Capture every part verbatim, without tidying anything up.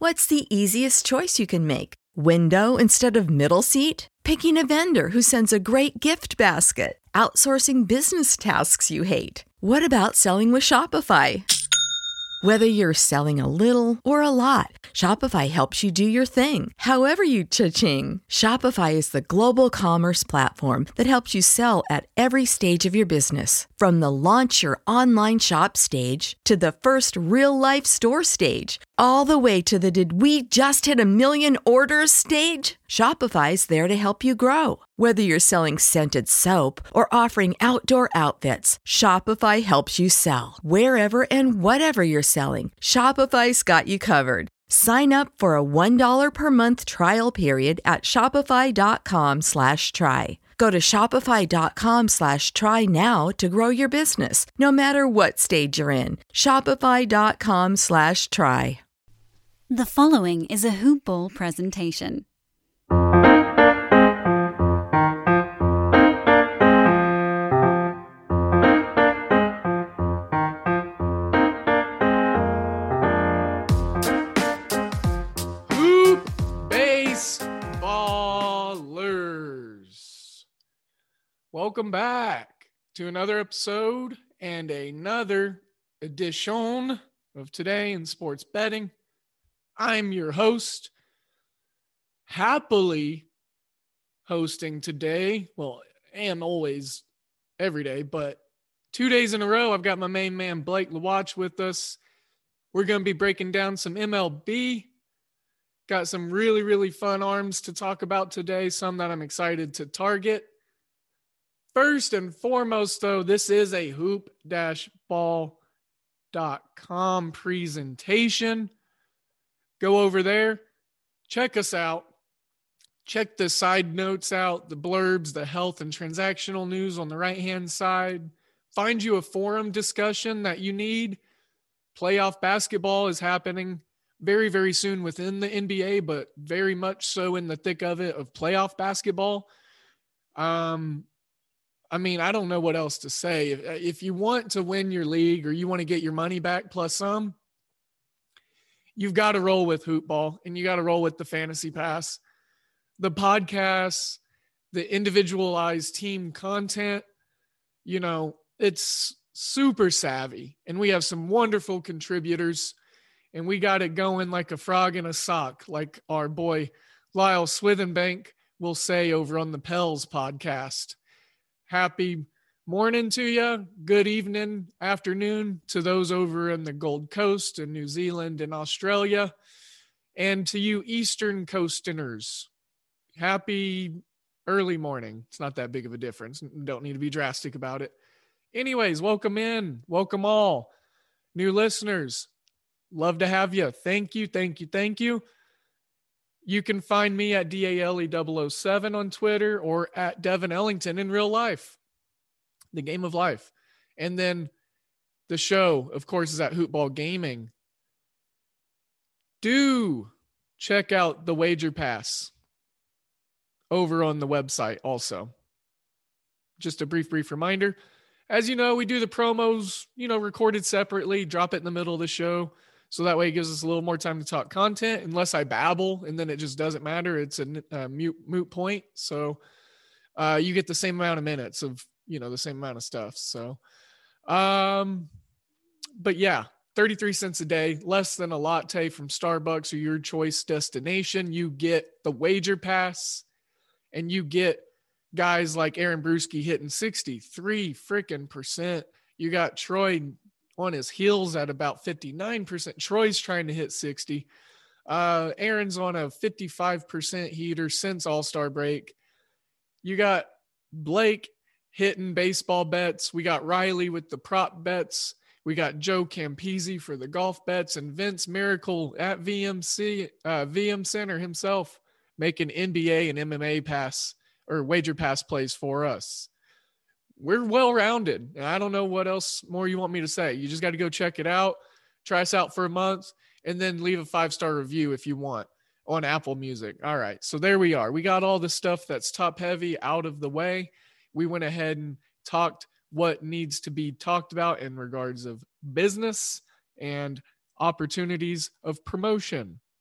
What's the easiest choice you can make? Window instead of middle seat? Picking a vendor who sends a great gift basket? Outsourcing business tasks you hate? What about selling with Shopify? Whether you're selling a little or a lot, Shopify helps you do your thing, however you cha-ching. Shopify is the global commerce platform that helps you sell at every stage of your business. From the launch your online shop stage to the first real-life store stage, all the way to the did we just hit a million orders stage. Shopify's there to help you grow. Whether you're selling scented soap or offering outdoor outfits, Shopify helps you sell. Wherever and whatever you're selling, Shopify's got you covered. Sign up for a one dollar per month trial period at shopify.com slash try. Go to shopify.com slash try now to grow your business, no matter what stage you're in. Shopify.com slash try. The following is a Hoop Ball presentation. Hoop Baseballers. Welcome back to another episode and another edition of Today in Sports Betting. I'm your host, happily hosting today, well, and always every day, but two days in a row, I've got my main man, Blake LaWatch, with us. We're going to be breaking down some M L B. Got some really, really fun arms to talk about today, some that I'm excited to target. First and foremost, though, this is a hoop dash ball dot com presentation. Go over there, check us out, check the side notes out, the blurbs, the health and transactional news on the right-hand side. Find you a forum discussion that you need. Playoff basketball is happening very, very soon within the N B A, but very much so in the thick of it of playoff basketball. Um, I mean, I don't know what else to say. If, if you want to win your league or you want to get your money back plus some, you've got to roll with Hoop Ball and you got to roll with the Fantasy Pass. The podcasts, the individualized team content, you know, it's super savvy. And we have some wonderful contributors and we got it going like a frog in a sock, like our boy Lyle Swithenbank will say over on the Pels podcast. Happy morning to you. Good evening, afternoon to those over in the Gold Coast and New Zealand and Australia. And to you Eastern Coasterners, happy early morning. It's not that big of a difference. Don't need to be drastic about it. Anyways, welcome in. Welcome all. New listeners, love to have you. Thank you, thank you, thank you. You can find me at D A L E double oh seven on Twitter or at Devin Ellington in real life. The game of life. And then the show, of course, is at Hoopball Gaming. Do check out the Wager Pass over on the website also. Just a brief, brief reminder. As you know, we do the promos, you know, recorded separately, drop it in the middle of the show. So that way it gives us a little more time to talk content, unless I babble and then it just doesn't matter. It's a, a mute, moot point. So uh, you get the same amount of minutes of, you know, the same amount of stuff. So, um, but yeah, thirty-three cents a day, less than a latte from Starbucks or your choice destination. You get the Wager Pass and you get guys like Aaron Bruschi hitting sixty-three freaking percent. You got Troy on his heels at about fifty-nine percent. Troy's trying to hit sixty. Uh, Aaron's on a fifty-five percent heater since All-Star break. You got Blake hitting baseball bets. We got Riley with the prop bets. We got Joe Campisi for the golf bets and Vince Miracle at V M C, uh, V M Center himself making N B A and M M A pass or Wager Pass plays for us. We're well-rounded. I don't know what else more you want me to say. You just got to go check it out, try us out for a month, and then leave a five-star review if you want on Apple Music. All right, so there we are. We got all the stuff that's top-heavy out of the way. We went ahead and talked what needs to be talked about in regards of business and opportunities of promotion.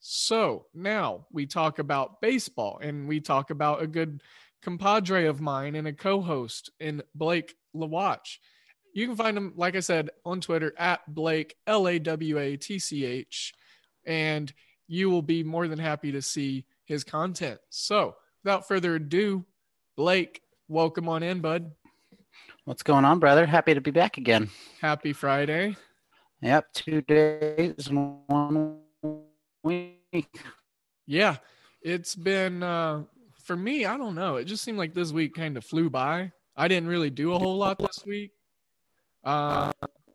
So now we talk about baseball, and we talk about a good compadre of mine and a co-host in Blake Lawatch. You can find him, like I said, on Twitter at Blake, L A W A T C H, and you will be more than happy to see his content. So without further ado, Blake, welcome on in, bud. What's going on, brother? Happy to be back again. Happy Friday. Yep, two days and one week. Yeah, it's been, uh, for me, I don't know. It just seemed like this week kind of flew by. I didn't really do a whole lot this week. Uh,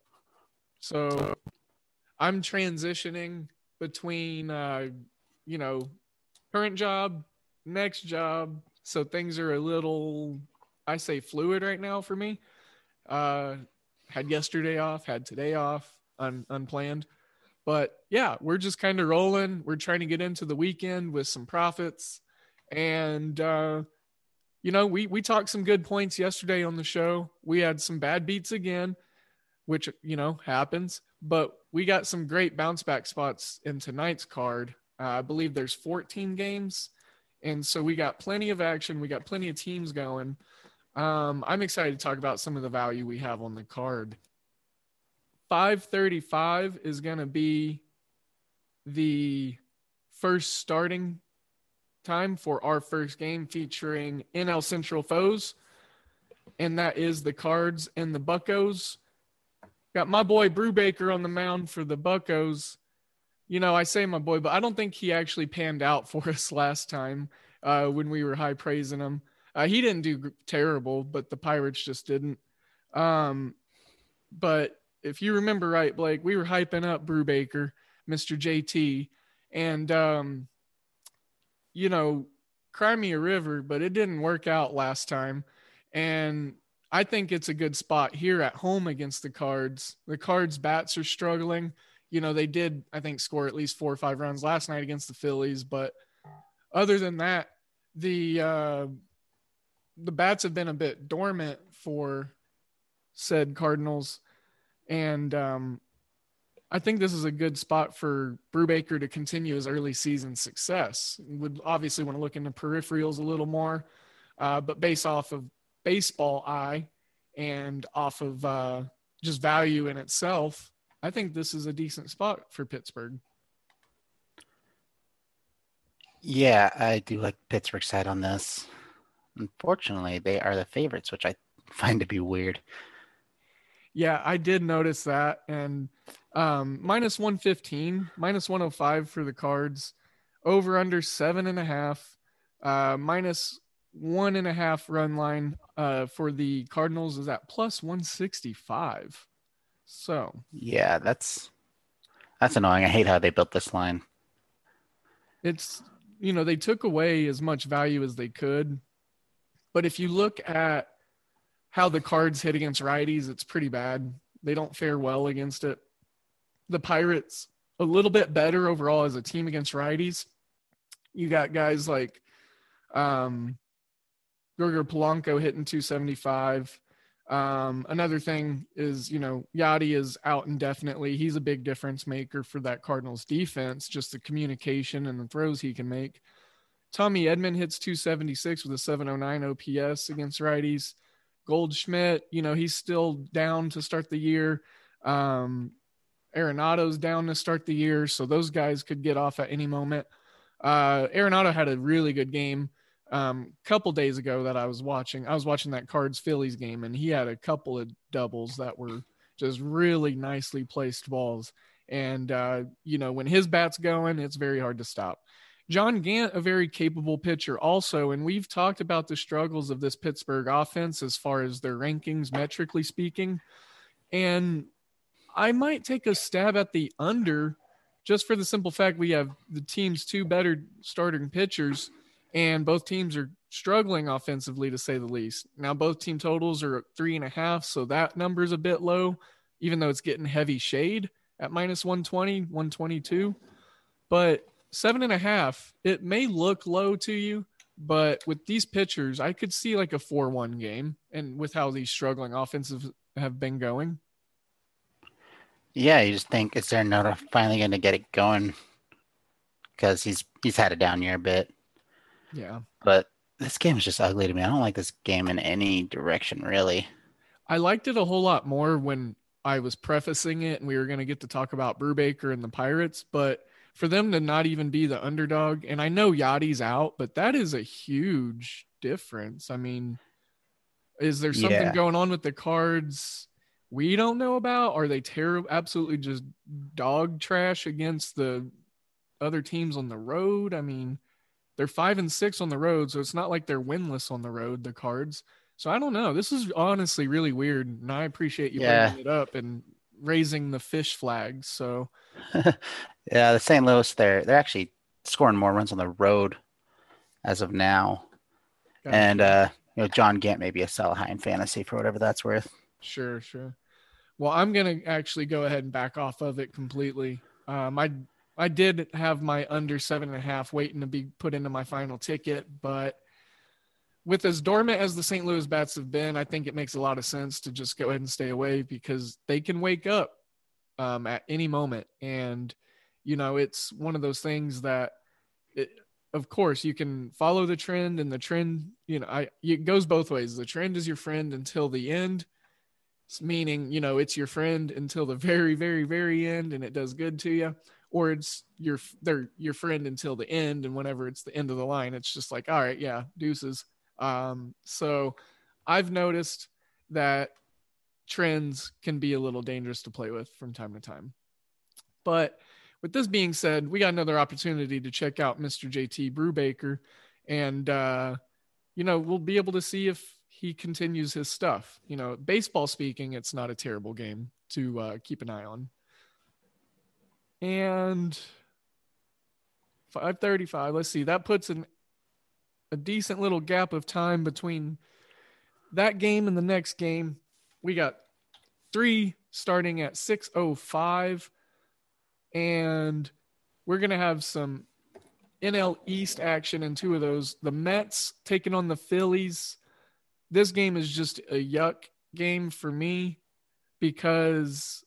so I'm transitioning between, uh, you know, current job, next job. So things are a little, I say, fluid right now for me. Uh, had yesterday off, had today off, un- unplanned. But yeah, we're just kind of rolling. We're trying to get into the weekend with some profits. And, uh, you know, we, we talked some good points yesterday on the show. We had some bad beats again, which, you know, happens. But we got some great bounce back spots in tonight's card. Uh, I believe there's fourteen games. And so we got plenty of action. We got plenty of teams going. Um, I'm excited to talk about some of the value we have on the card. five thirty-five is going to be the first starting time for our first game featuring N L Central foes, and that is the Cards and the Buccos. Got my boy Brubaker on the mound for the Buccos. You know, I say my boy, but I don't think he actually panned out for us last time uh, when we were high praising him. Uh, he didn't do terrible, but the Pirates just didn't. Um, but if you remember right, Blake, we were hyping up Brubaker, Mister J T, and, um, you know, cry me a river, but it didn't work out last time. And I think it's a good spot here at home against the Cards. The Cards bats are struggling. You know, they did, I think, score at least four or five runs last night against the Phillies. But other than that, the uh, the bats have been a bit dormant for said Cardinals. And um, I think this is a good spot for Brubaker to continue his early season success. Would obviously want to look into peripherals a little more, uh, but based off of baseball eye and off of uh, just value in itself, I think this is a decent spot for Pittsburgh. Yeah, I do like Pittsburgh's side on this. Unfortunately, they are the favorites, which I find to be weird. Yeah, I did notice that. And um, minus one fifteen, minus one oh five for the Cards, over under seven and a half, uh, minus one and a half run line uh, for the Cardinals is at plus one sixty-five. So yeah, that's that's annoying. I hate how they built this line. It's, you know, they took away as much value as they could. But if you look at how the Cards hit against righties, it's pretty bad. They don't fare well against it. The Pirates, a little bit better overall as a team against righties. You got guys like um, Gregor Polanco hitting two seventy-five. Um, another thing is, you know, Yachty is out indefinitely. He's a big difference maker for that Cardinals defense, just the communication and the throws he can make. Tommy Edman hits two seventy-six with a seven oh nine O P S against righties. Goldschmidt, you know, he's still down to start the year. Um, Arenado's down to start the year, so those guys could get off at any moment. Uh, Arenado had a really good game um, a couple days ago that I was watching. I was watching that Cards-Phillies game, and he had a couple of doubles that were just really nicely placed balls. And, uh, you know, when his bat's going, it's very hard to stop. John Gant, a very capable pitcher also, and we've talked about the struggles of this Pittsburgh offense as far as their rankings, metrically speaking. And I might take a stab at the under just for the simple fact we have the team's two better starting pitchers, and both teams are struggling offensively, to say the least. Now, both team totals are three and a half, so that number is a bit low, even though it's getting heavy shade at minus one twenty, one twenty-two. But seven and a half, it may look low to you, but with these pitchers, I could see like a four one game, and with how these struggling offensive have been going. Yeah, you just think, is there another finally going to get it going? because he's he's had a down year a bit. Yeah. But this game is just ugly to me. I don't like this game in any direction, really. I liked it a whole lot more when I was prefacing it and we were going to get to talk about Brubaker and the Pirates, but for them to not even be the underdog, and I know Yachty's out, but that is a huge difference. I mean, is there something Yeah. going on with the Cards we don't know about? Are they terrible, absolutely just dog trash against the other teams on the road? I mean, they're five and six on the road, so it's not like they're winless on the road, the Cards. So I don't know. This is honestly really weird, and I appreciate you Yeah. bringing it up and raising the fish flags. So Yeah, the Saint Louis, they're they're actually scoring more runs on the road as of now. gotcha. And uh, you know, John Gant may be a sell high in fantasy for whatever that's worth. Sure, sure. Well, I'm gonna actually go ahead and back off of it completely. Um, I I did have my under seven and a half waiting to be put into my final ticket, but with as dormant as the Saint Louis Bats have been, I think it makes a lot of sense to just go ahead and stay away because they can wake up um, at any moment. And, you know, it's one of those things that, it, of course, you can follow the trend, and the trend, you know, I it goes both ways. The trend is your friend until the end, meaning, you know, it's your friend until the very, very, very end, and it does good to you. Or it's your they're your friend until the end, and whenever it's the end of the line, it's just like, all right, yeah, deuces. Um, so I've noticed that trends can be a little dangerous to play with from time to time. But with this being said, we got another opportunity to check out Mister J T Brubaker, and uh, you know, we'll be able to see if he continues his stuff. You know, baseball speaking, it's not a terrible game to uh, keep an eye on. And five thirty-five, let's see, that puts an a decent little gap of time between that game and the next game. We got three starting at six oh five, and we're going to have some N L East action in two of those. The Mets taking on the Phillies. This game is just a yuck game for me because,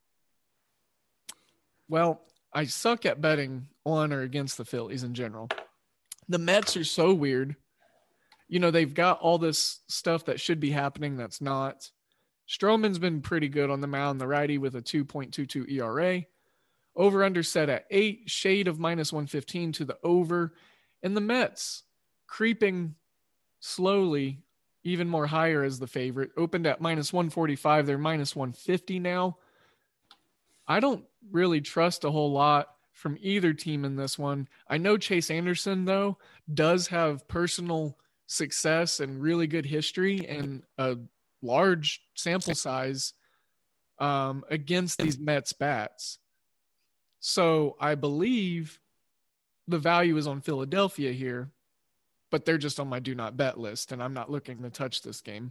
well, I suck at betting on or against the Phillies in general. The Mets are so weird. You know, they've got all this stuff that should be happening that's not. Stroman's been pretty good on the mound, the righty, with a two point two two E R A. Over under set at eight, shade of minus one fifteen to the over. And the Mets creeping slowly, even more higher as the favorite. Opened at minus one forty-five. They're minus one fifty now. I don't really trust a whole lot from either team in this one. I know Chase Anderson, though, does have personal success and really good history and a large sample size um, against these Mets bats. So I believe the value is on Philadelphia here, but they're just on my do not bet list, and I'm not looking to touch this game.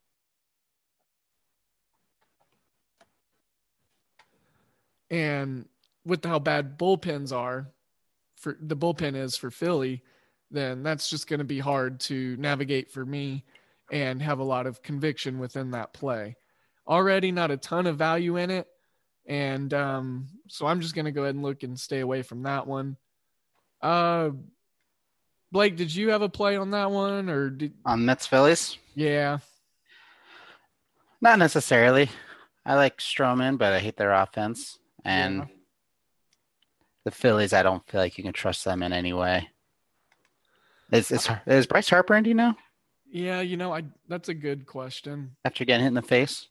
And with how bad bullpens are, for the bullpen is for Philly, then that's just going to be hard to navigate for me and have a lot of conviction within that play. Already not a ton of value in it. And um, so I'm just going to go ahead and look and stay away from that one. Uh, Blake, did you have a play on that one or did On Mets Phillies? Yeah. Not necessarily. I like Stroman, but I hate their offense. And Yeah. the Phillies, I don't feel like you can trust them in any way. Is is, is Bryce Harper in, do you know? Yeah, you know, I that's a good question. After getting hit in the face?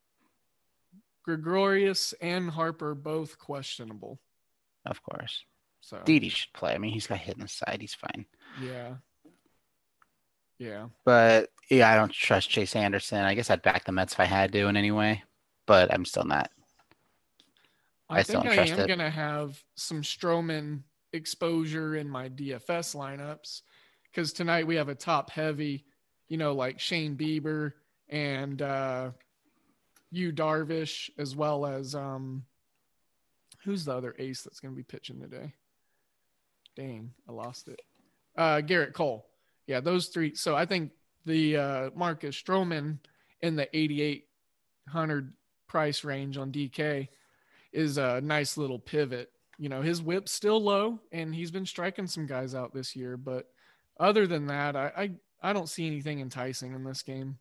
Gregorius and Harper both questionable. Of course. So Didi should play. I mean, he's got hit in the side. He's fine. yeah. Yeah. But, yeah, I don't trust Chase Anderson. I guess I'd back the Mets if I had to in any way. But I'm still not. I, I still think don't I trust am it. going to have some Stroman exposure in my D F S lineups because tonight we have a top heavy, you know, like Shane Bieber and uh, Yu Darvish, as well as um, who's the other ace that's going to be pitching today? Dang, I lost it. Uh, Garrett Cole. Yeah, those three. So I think the uh, Marcus Stroman in the eighty-eight hundred price range on D K is a nice little pivot You know, his whip's still low, and he's been striking some guys out this year. But other than that, I I, I don't see anything enticing in this game.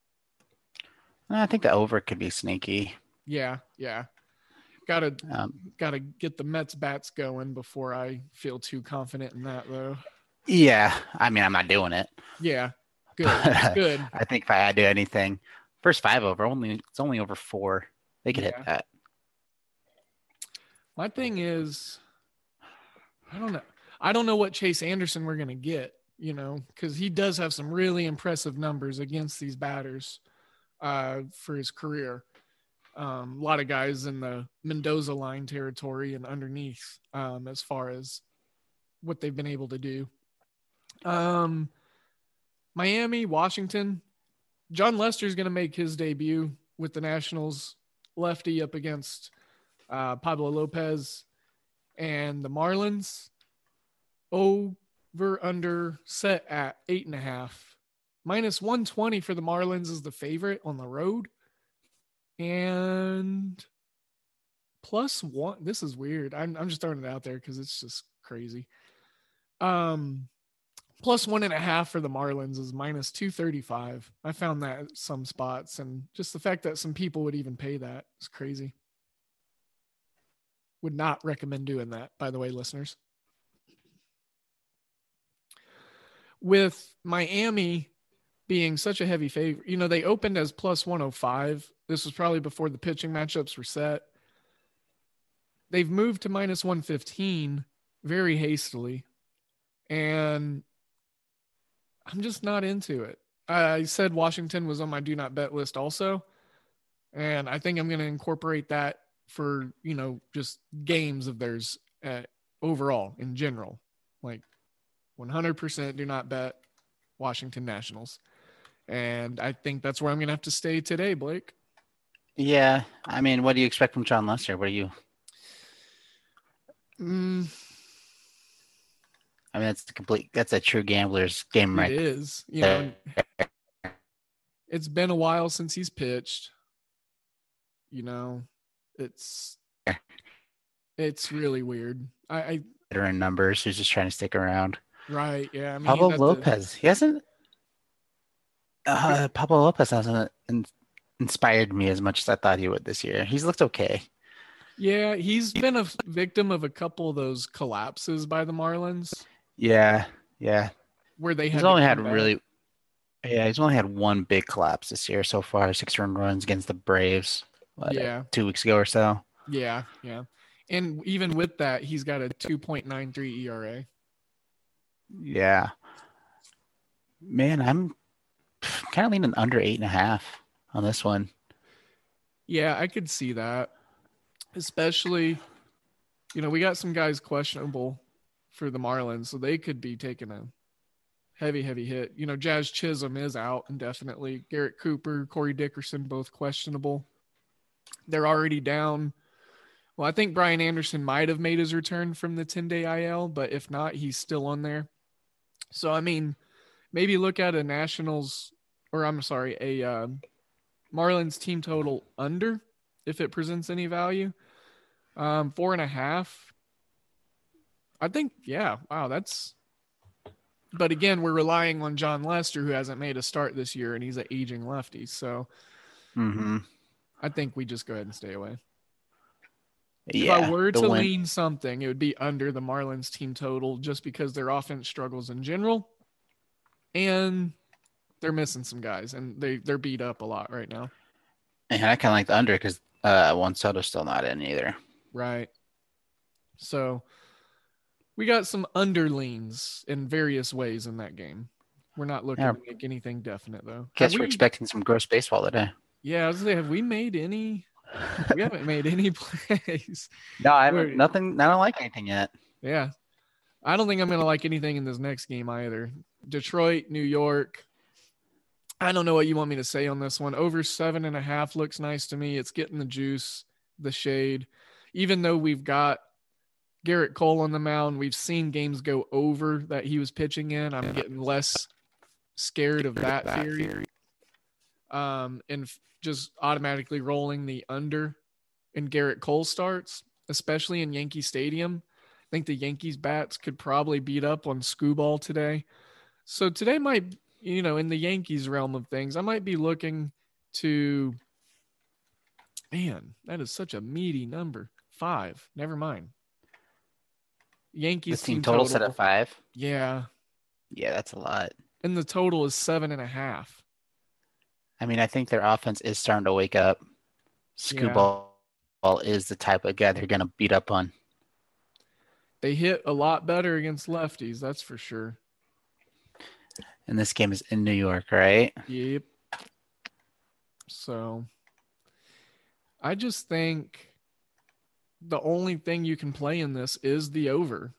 I think the over could be sneaky. Yeah, yeah. Gotta Um, gotta get the Mets bats going before I feel too confident in that, though. yeah, I mean, I'm not doing it. Yeah, good, it's good. I think if I had to do anything, first five over, only it's only over four. They could Yeah. hit that. My thing is, I don't know. I don't know what Chase Anderson we're gonna get. You know, because he does have some really impressive numbers against these batters uh, for his career. Um, a lot of guys in the Mendoza line territory and underneath um, as far as what they've been able to do. Um, Miami, Washington, John Lester is going to make his debut with the Nationals, lefty up against uh, Pablo Lopez and the Marlins. Over under set at eight and a half. Minus one twenty for the Marlins is the favorite on the road. And plus one, this is weird. I'm, I'm just throwing it out there because it's just crazy. Um, plus one and a half for the Marlins is minus two thirty-five. I found that at some spots, and just the fact that some people would even pay that is crazy. Would not recommend doing that, by the way, listeners. With Miami being such a heavy favorite, you know, they opened as plus one oh five. This was probably before the pitching matchups were set. They've moved to minus one fifteen very hastily. And I'm just not into it. I said Washington was on my do not bet list also. And I think I'm going to incorporate that for, you know, just games of theirs uh, overall in general. Like one hundred percent do not bet Washington Nationals. And I think that's where I'm going to have to stay today, Blake. Yeah. I mean, what do you expect from John Lester? What are you? Mm, I mean, that's the complete, that's a true gambler's game, right? it is. You know, it's been a while since he's pitched. You know, it's it's really weird. I, I Better in numbers. Who's just trying to stick around? right, yeah. I mean, Pablo he's at the- Lopez. He hasn't. Uh, Pablo Lopez hasn't in, inspired me as much as I thought he would this year. He's looked okay. yeah, he's been a victim of a couple of those collapses by the Marlins Yeah, yeah. where they had He's to only come had back. really. Yeah, he's only had one big collapse this year so far. Six run runs against the Braves. What, Yeah. two weeks ago or so. Yeah, yeah. And even with that, he's got a two point nine three E R A. Yeah. Man, I'm kind of leaning under eight and a half on this one. Yeah, I could see that. Especially, you know, we got some guys questionable for the Marlins, so they could be taking a heavy, heavy hit. You know, Jazz Chisholm is out indefinitely. Garrett Cooper, Corey Dickerson, both questionable. They're already down. Well, I think Brian Anderson might have made his return from the ten-day I L, but if not, he's still on there. So, I mean, maybe look at a Nationals, or I'm sorry, a uh, Marlins team total under if it presents any value. Um, four and a half. I think, yeah, wow, that's. But again, we're relying on John Lester, who hasn't made a start this year, and he's an aging lefty. So Mm-hmm. I think we just go ahead and stay away. Yeah. If I were the to win- lean something, it would be under the Marlins team total just because their offense struggles in general. And they're missing some guys, and they, they're beat up a lot right now. And I kind of like the under because uh, Juan Soto's still not in either. Right. So we got some underleans in various ways in that game. We're not looking Yeah. to make anything definite, though. Guess Have we're we- expecting some gross baseball today. Yeah, I was gonna say, have we made any? We haven't made any plays. No, I We're- haven't. Nothing. I don't like anything yet. Yeah. I don't think I'm going to like anything in this next game either. Detroit, New York. I don't know what you want me to say on this one. Over seven and a half looks nice to me. It's getting the juice, the shade. Even though we've got Garrett Cole on the mound, we've seen games go over that he was pitching in. I'm getting less scared of that theory. Um, and f- just automatically rolling the under in Garrett Cole starts, especially in Yankee Stadium. I think the Yankees bats could probably beat up on Skubal today. So today might, you know, in the Yankees realm of things, I might be looking to, man, that is such a meaty number. Five. Never mind. Yankees The team team total total. set at five. Yeah. Yeah, that's a lot. And the total is seven and a half. I mean, I think their offense is starting to wake up. Skubal is the type of guy they're going to beat up on. They hit a lot better against lefties, that's for sure. And this game is in New York, right? Yep. So I just think the only thing you can play in this is the over.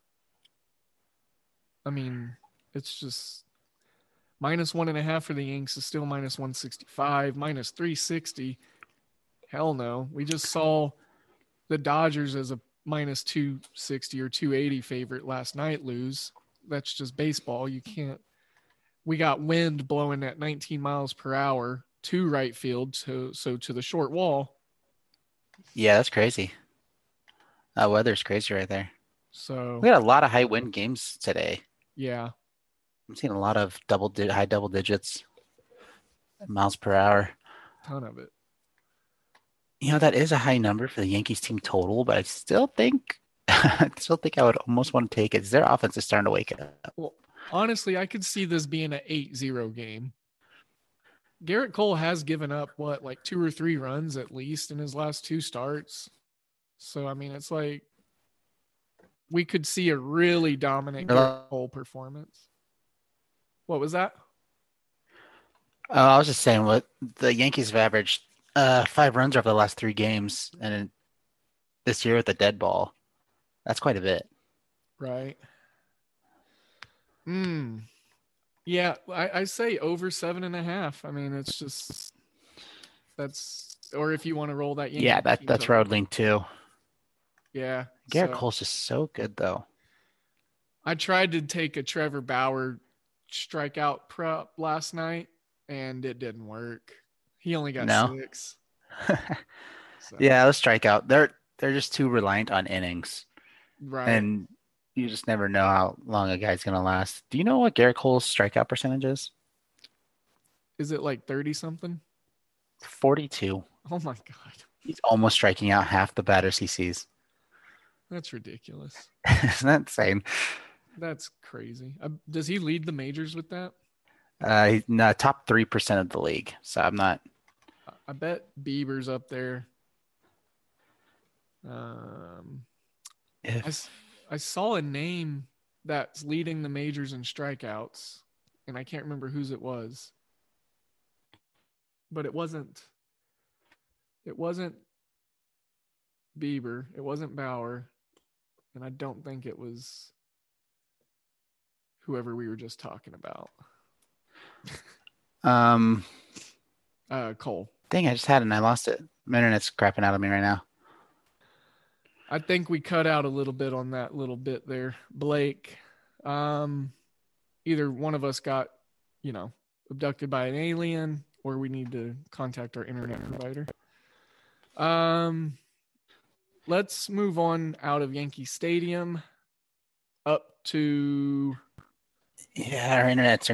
I mean, it's just minus one and a half for the Yanks is still minus one sixty-five, minus three sixty. Hell no. We just saw the Dodgers as a minus two sixty or two eighty favorite last night lose. That's just baseball. You can't. We got wind blowing at nineteen miles per hour to right field, so so to the short wall. Yeah, that's crazy. That weather's crazy right there. So we had a lot of high wind games today. Yeah, I'm seeing a lot of double di- high double digits miles per hour. Ton of it. You know, that is a high number for the Yankees team total, but I still think I still think I would almost want to take it. Their offense is starting to wake up. Well, honestly, I could see this being an eight zero game. Garrett Cole has given up, what, like two or three runs at least in his last two starts. So, I mean, it's like we could see a really dominant Garrett Cole performance. What was that? Uh, I was just saying, what the Yankees have averaged uh, five runs over the last three games, and this year with the dead ball, that's quite a bit. Right. Hmm. Yeah, I, I say over seven and a half. I mean, it's just that's, or if you want to roll that. Yankee Yeah, that that's road lean too. Yeah, Garrett so, Cole's just so good though. I tried to take a Trevor Bauer strikeout prep last night, and it didn't work. He only got no. six. So. Yeah, let's strike out. They're they're just too reliant on innings, right? And you just never know how long a guy's gonna last. Do you know what Garrett Cole's strikeout percentage is? Is it like thirty something? Forty-two. Oh my god! He's almost striking out half the batters he sees. That's ridiculous. Isn't that insane? That's crazy. Uh, does he lead the majors with that? Uh, he's in the top three percent of the league. So I'm not. I bet Bieber's up there. Um, if I, I saw a name that's leading the majors in strikeouts, and I can't remember whose it was. But it wasn't. It wasn't Bieber. It wasn't Bauer. And I don't think it was whoever we were just talking about. um, uh, Cole. Dang, I just had it and I lost it. My internet's crapping out of me right now. I think we cut out a little bit on that little bit there. Blake, um, either one of us got, you know, abducted by an alien, or we need to contact our internet provider. Um, let's move on out of Yankee Stadium up to. Yeah, our internet's.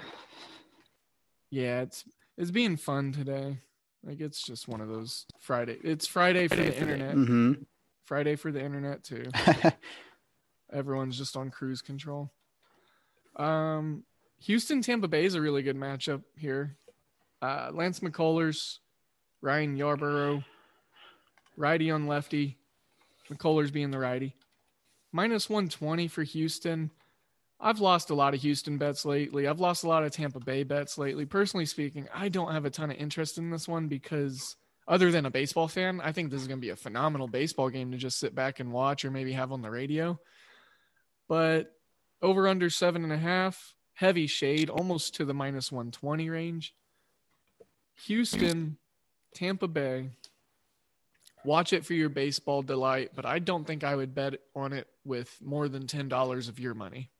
Yeah, it's it's being fun today. Like, it's just one of those Friday. It's Friday for the internet. Mm-hmm. Friday for the internet too. Everyone's just on cruise control. Um, Houston Tampa Bay is a really good matchup here. Uh, Lance McCullers, Ryan Yarborough, righty on lefty. McCullers being the righty. Minus one twenty for Houston. I've lost a lot of Houston bets lately. I've lost a lot of Tampa Bay bets lately. Personally speaking, I don't have a ton of interest in this one because other than a baseball fan, I think this is going to be a phenomenal baseball game to just sit back and watch or maybe have on the radio. But over under seven and a half, heavy shade, almost to the minus one twenty range. Houston, Tampa Bay. Watch it for your baseball delight, but I don't think I would bet on it with more than ten dollars of your money.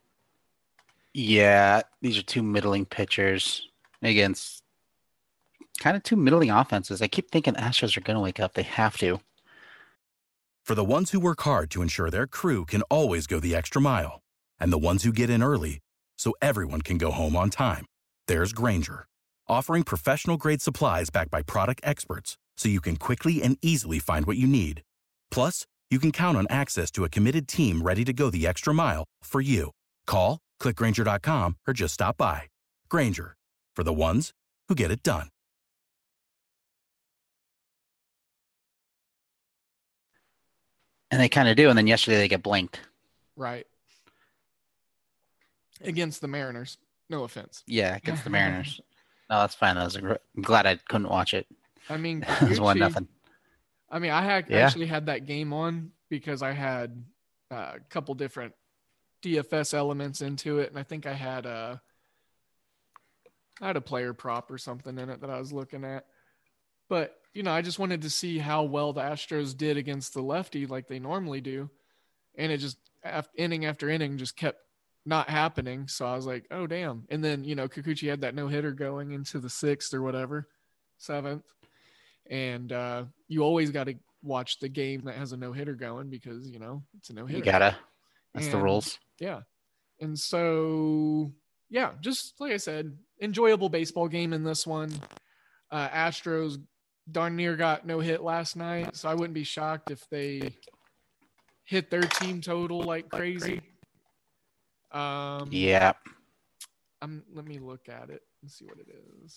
Yeah, these are two middling pitchers against Kind of two middling offenses. I keep thinking Astros are going to wake up. They have to. For the ones who work hard to ensure their crew can always go the extra mile, and the ones who get in early so everyone can go home on time, there's Grainger, offering professional-grade supplies backed by product experts so you can quickly and easily find what you need. Plus, you can count on access to a committed team ready to go the extra mile for you. Call, click Grainger dot com, or just stop by. Grainger, for the ones who get it done. And they kind of do, and then yesterday they get blanked. Right. Against the Mariners. No offense. Yeah, against the Mariners. No, that's fine. That was a gr- I'm glad I couldn't watch it. I mean, It was one Kikuchi- nothing. I mean, I had Yeah. actually had that game on because I had uh, a couple different D F S elements into it, and I think I had a I had a player prop or something in it that I was looking at. But you know, I just wanted to see how well the Astros did against the lefty, like they normally do, and it just af- inning after inning just kept not happening. So I was like, oh damn! And then you know, Kikuchi had that no hitter going into the sixth or whatever, seventh. And uh, you always got to watch the game that has a no hitter going because you know it's a no hitter. You gotta. That's the And- rules. Yeah, and so yeah, just like I said, enjoyable baseball game in this one. Uh, Astros darn near got no hit last night, so I wouldn't be shocked if they hit their team total like crazy. Um, Yeah. I'm, let me look at it and see what it is.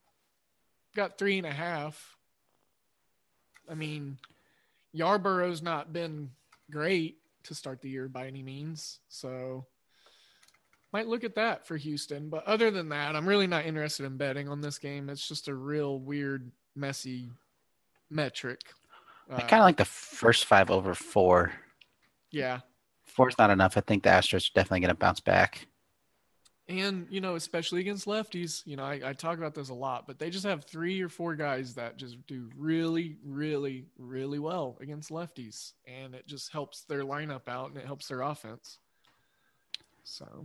Got three and a half. I mean, Yarborough's not been great to start the year by any means, so might look at that for Houston. But other than that, I'm really not interested in betting on this game. It's just a real weird, messy metric. I Uh, kind of like the first five over four. yeah. Four's not enough. I think the Astros are definitely going to bounce back. And, you know, especially against lefties, you know, I, I talk about this a lot, but they just have three or four guys that just do really, really, really well against lefties. And it just helps their lineup out and it helps their offense. So,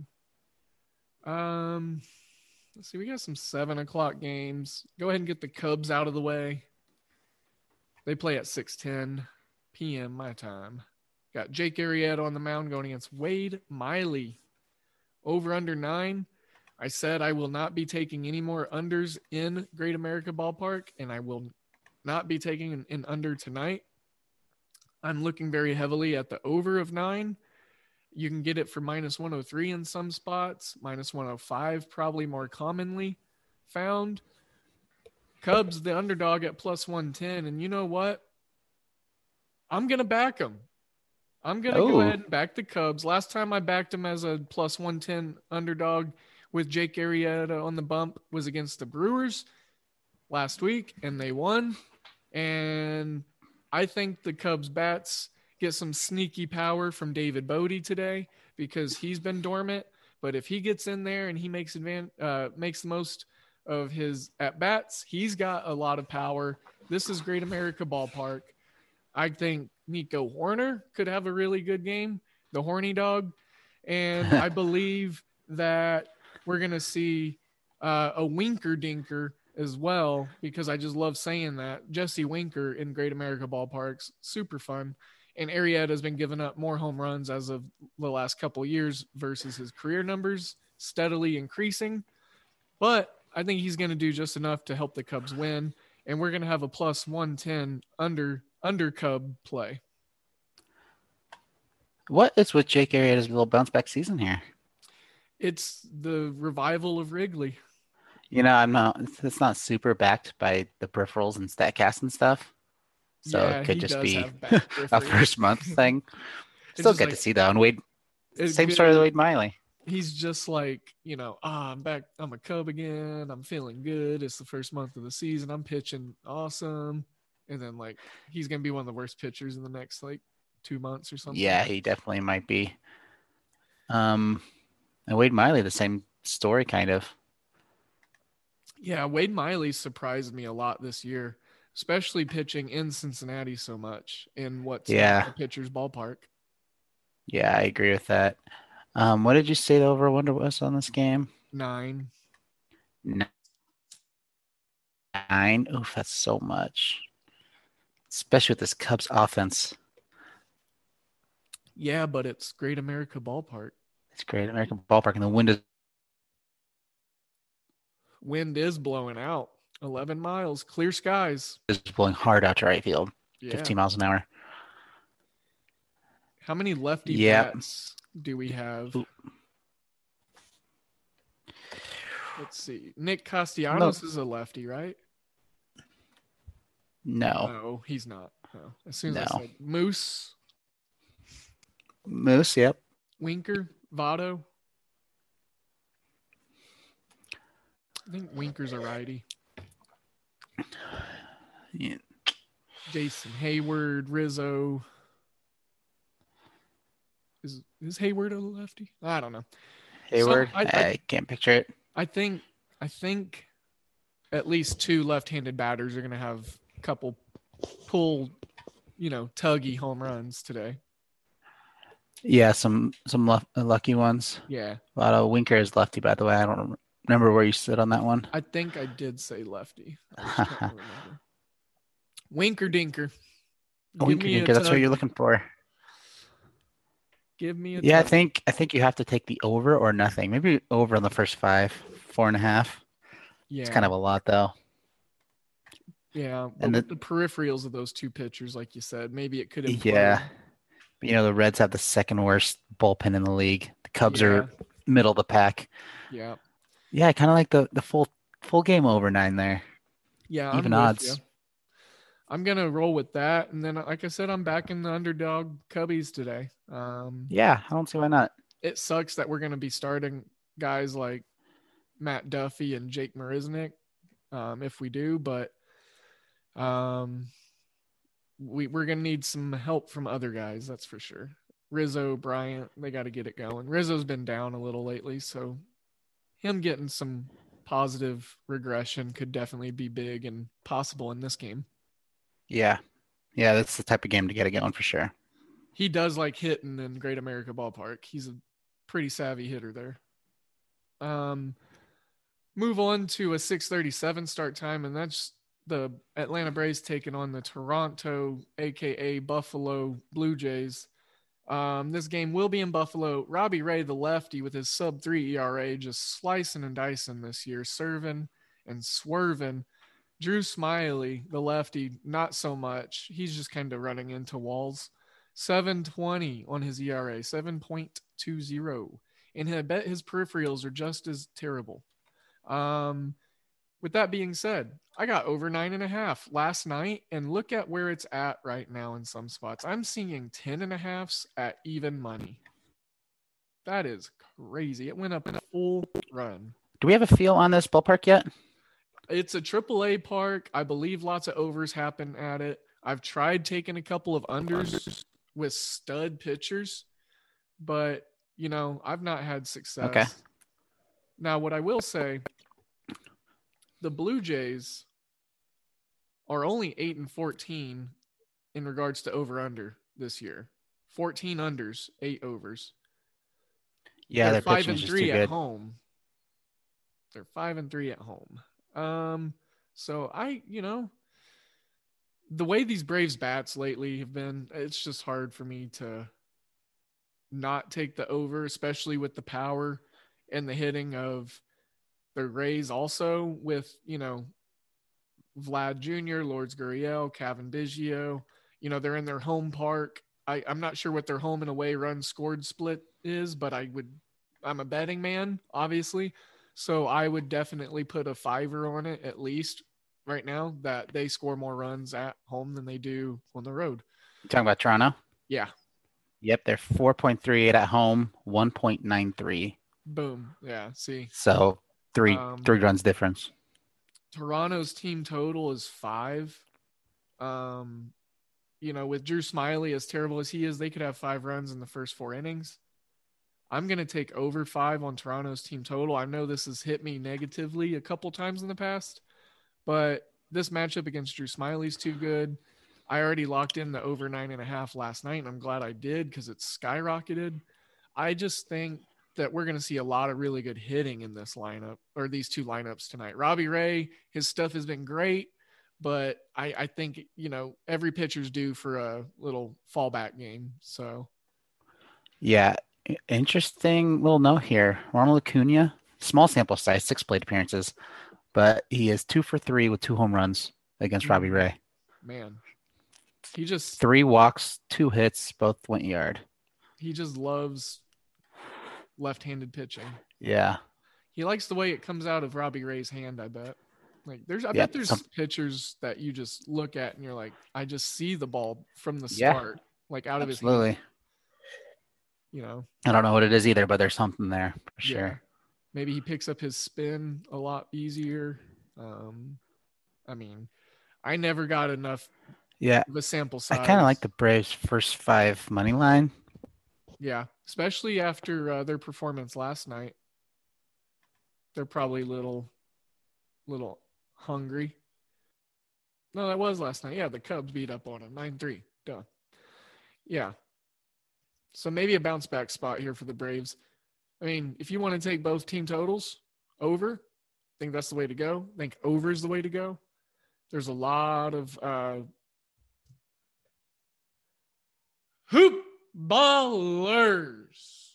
um, let's see. We got some seven o'clock games. Go ahead and get the Cubs out of the way. They play at six ten p.m. my time. Got Jake Arrieta on the mound going against Wade Miley. Over under nine. I said I will not be taking any more unders in Great America Ballpark, and I will not be taking an, an under tonight. I'm looking very heavily at the over of nine. You can get it for minus one oh three in some spots, minus one oh five probably more commonly found. Cubs, the underdog at plus one ten, and you know what? I'm going to back them. I'm going to go Oh. ahead and back the Cubs. Last time I backed them as a plus one ten underdog with Jake Arrieta on the bump was against the Brewers last week, and they won. And I think the Cubs bats get some sneaky power from David Bodie today because he's been dormant. But if he gets in there and he makes advan- uh, makes the most of his at-bats, he's got a lot of power. This is Great America Ballpark. I think Nico Horner could have a really good game, the horny dog. And I believe that we're going to see uh, a Winker Dinker as well, because I just love saying that. Jesse Winker in Great America Ballparks, super fun. And Arrieta has been giving up more home runs as of the last couple of years versus his career numbers, steadily increasing. But I think he's going to do just enough to help the Cubs win. And we're going to have a plus one ten under under Cub play. What is with Jake Arrieta's little bounce back season here? It's the revival of Wrigley. You know, I'm not. It's, it's not super backed by the peripherals and Statcast and stuff, so Yeah, it could he just does be have bad a periphery. first month thing. It's Still just good like- to see though. And Wade, It's same good. story with Wade Miley. He's just like, you know, ah, I'm back. I'm a Cub again. I'm feeling good. It's the first month of the season. I'm pitching awesome. And then, like, he's going to be one of the worst pitchers in the next, like, two months or something. Yeah, he definitely might be. Um, and Wade Miley, the same story, kind of. Yeah, Wade Miley surprised me a lot this year, especially pitching in Cincinnati so much in what's Yeah. not a pitcher's ballpark. Yeah, I agree with that. Um, what did you say the over wonder was on this game? Nine. Nine. nine. Oof, that's so much. Especially with this Cubs offense. Yeah, but it's Great America Ballpark. It's Great American Ballpark, and the wind is Wind is blowing out. eleven miles, clear skies. blowing hard out to right field. Yeah. fifteen miles an hour. How many lefty Yeah. bats do we have? Ooh. Let's see. Nick Castellanos is a lefty, right? No. No, he's not. No. As soon as No. I said Moose, Moose, yep. Winker, Votto. I think Winker's a righty. Yeah. Jason Hayward, Rizzo. Is is Hayward a lefty? I don't know. Hayward, Some- I- I, I- can't picture it. I think I think at least two left-handed batters are going to have a couple pull, you know, tuggy home runs today. Yeah, some some luck, lucky ones. Yeah, A lot of Winker is lefty, by the way. I don't remember where you stood on that one. I think I did say lefty. I was trying to remember. Winker Dinker. Give Winker, me a Dinker, that's what tuggy. you're looking for. Give me a Yeah, I tuggy. think I think you have to take the over or nothing. Maybe over on the first five, four and a half. Yeah, It's kind of a lot though. yeah. But and with the- the peripherals of those two pitchers, like you said, maybe it could implode. Yeah. You know, the Reds have the second worst bullpen in the league. The Cubs Yeah. are middle of the pack. Yeah. Yeah, I kind of like the, the full full game over nine there. Yeah, Even I'm with odds. ya. I'm gonna roll with that, and then, like I said, I'm back in the underdog Cubbies today. Um, Yeah, I don't see why not. it sucks that we're gonna be starting guys like Matt Duffy and Jake Marisnik, um, if we do, but um, we we're gonna need some help from other guys, that's for sure. Rizzo, Bryant, they got to get it going. Rizzo's been down a little lately, so him getting some positive regression could definitely be big and possible in this game. Yeah. Yeah, that's the type of game to get it going for sure. He does like hitting in Great America Ballpark. He's a pretty savvy hitter there. Um, move on to a six thirty-seven start time, and that's the Atlanta Braves taking on the Toronto, aka Buffalo Blue Jays. Um, this game will be in Buffalo. Robbie Ray, the lefty, with his sub three E R A, just slicing and dicing this year, serving and swerving. Drew Smiley, the lefty, not so much. He's just kind of running into walls. seven twenty on his E R A, seven point two oh. And I bet his peripherals are just as terrible. Um, with that being said, I got over nine and a half last night, and look at where it's at right now in some spots. I'm seeing ten and a halves at even money. That is crazy. It went up in a full run. Do we have a feel on this ballpark yet? It's a triple A park. I believe lots of overs happen at it. I've tried taking a couple of unders with stud pitchers, but, you know, I've not had success. Okay. Now, what I will say, the Blue Jays are only eight and fourteen in regards to over-under this year. fourteen unders, eight overs. Yeah, They're their five pitching and is just three too at good. home. They're five and three at home. Um, so I, you know, the way these Braves bats lately have been, it's just hard for me to not take the over, especially with the power and the hitting of the Rays. Also with, you know, Vlad Junior, Lourdes Gurriel, Cavan Biggio. You know, they're in their home park. I, I'm not sure what their home and away run scored split is, but I would, I'm a betting man, obviously. So I would definitely put a fiver on it at least right now that they score more runs at home than they do on the road. You talking about Toronto? Yeah. Yep, they're four point three eight at home, one point nine three. Boom. Yeah. See, So three Um, three runs difference. Toronto's team total is five. Um, you know, with Drew Smiley, as terrible as he is, they could have five runs in the first four innings. I'm going to take over five on Toronto's team total. I know this has hit me negatively a couple times in the past, but this matchup against Drew Smiley's too good. I already locked in the over nine and a half last night, and I'm glad I did because it's skyrocketed. I just think that we're going to see a lot of really good hitting in this lineup, or these two lineups tonight. Robbie Ray, his stuff has been great, but I, I think, you know, every pitcher's due for a little fallback game. So, Yeah. Interesting little note here. Ronald Acuna, small sample size, six plate appearances, but he is two for three with two home runs against Robbie Ray. Man, he just three walks, two hits, both went yard. He just loves left-handed pitching. Yeah. He likes the way it comes out of Robbie Ray's hand, I bet. Like there's I yeah, bet there's some... pitchers that you just look at and you're like, I just see the ball from the yeah, start, like out of absolutely. his hand. You know. I don't know what it is either, but there's something there for yeah. sure. Maybe he picks up his spin a lot easier. Um, I mean, I never got enough yeah. of a sample size. I kind of like the Braves' first five money line. Yeah, especially after uh, their performance last night. They're probably little, little hungry. No, that was last night. Yeah, the Cubs beat up on them, nine three. Duh. Yeah. So maybe a bounce back spot here for the Braves. I mean, if you want to take both team totals over, I think that's the way to go. I think over is the way to go. There's a lot of uh, hoop ballers.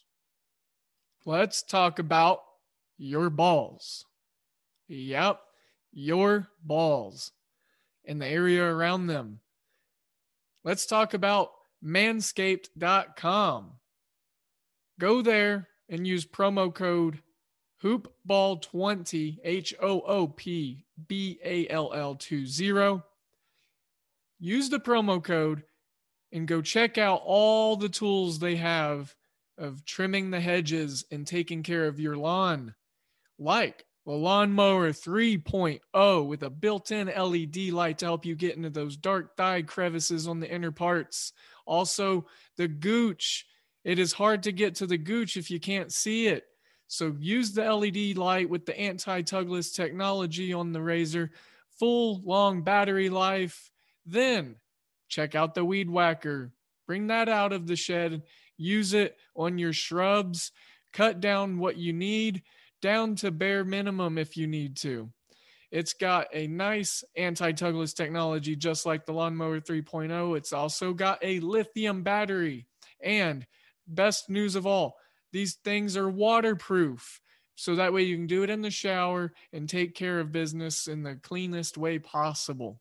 Let's talk about your balls. Yep, your balls and the area around them. Let's talk about manscaped dot com. Go there and use promo code hoop ball twenty, H O O P B A L L twenty. Use the promo code and go check out all the tools they have of trimming the hedges and taking care of your lawn, like the Lawnmower three point oh with a built-in L E D light to help you get into those dark thigh crevices on the inner parts. Also, the Gooch. It is hard to get to the Gooch if you can't see it. So use the L E D light with the anti-tugless technology on the razor, full long battery life. Then check out the Weed Whacker. Bring that out of the shed. Use it on your shrubs. Cut down what you need, down to bare minimum if you need to. It's got a nice anti-tugless technology, just like the Lawnmower three point oh. It's also got a lithium battery. And best news of all, these things are waterproof. So that way you can do it in the shower and take care of business in the cleanest way possible.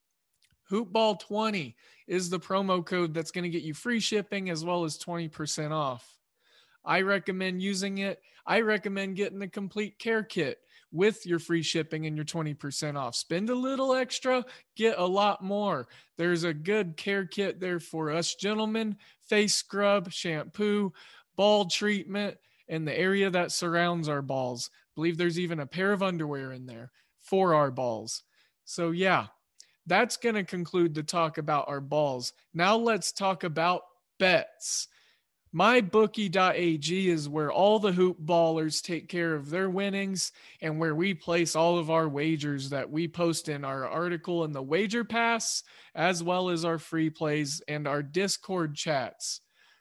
Hoopball twenty is the promo code that's going to get you free shipping as well as twenty percent off. I recommend using it. I recommend getting the complete care kit with your free shipping and your twenty percent off. Spend a little extra, get a lot more. There's a good care kit there for us gentlemen. Face scrub, shampoo, ball treatment, and the area that surrounds our balls. I believe there's even a pair of underwear in there for our balls. So yeah, that's going to conclude the talk about our balls. Now let's talk about bets. my bookie dot a g is where all the hoop ballers take care of their winnings and where we place all of our wagers that we post in our article in the Wager Pass, as well as our free plays and our Discord chats.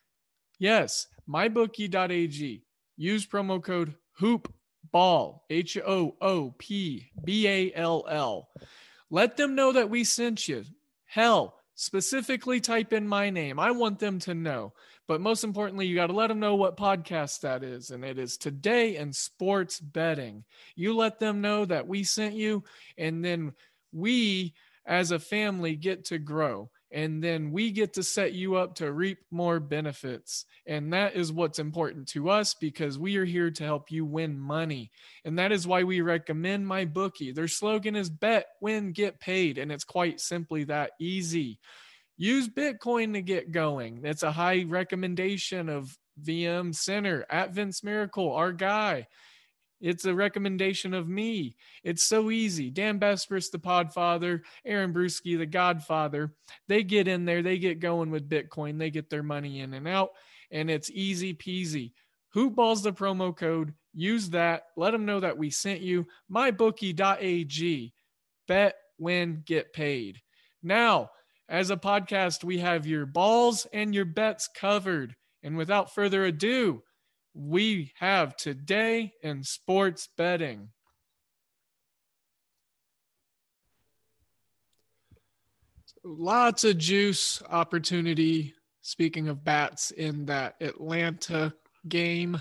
Yes, my bookie dot a g. Use promo code HOOPBALL, H O O P B A L L. Let them know that we sent you. Hell, specifically type in my name. I want them to know. But most importantly, you got to let them know what podcast that is. And it is Today in Sports Betting. You let them know that we sent you, and then we as a family get to grow. And then we get to set you up to reap more benefits. And that is what's important to us, because we are here to help you win money. And that is why we recommend MyBookie. Their slogan is bet, win, get paid. And it's quite simply that easy. Use Bitcoin to get going. That's a high recommendation of V M Center at Vince Miracle, our guy. It's a recommendation of me. It's so easy. Dan Bespris, the Podfather, Aaron Bruschi, the Godfather, they get in there, they get going with Bitcoin, they get their money in and out, and it's easy peasy. Hoopball's the promo code. Use that. Let them know that we sent you. my bookie dot a g. Bet, win, get paid. Now, as a podcast, we have your balls and your bets covered. And without further ado, we have today in sports betting. Lots of juice opportunity. Speaking of bats in that Atlanta game.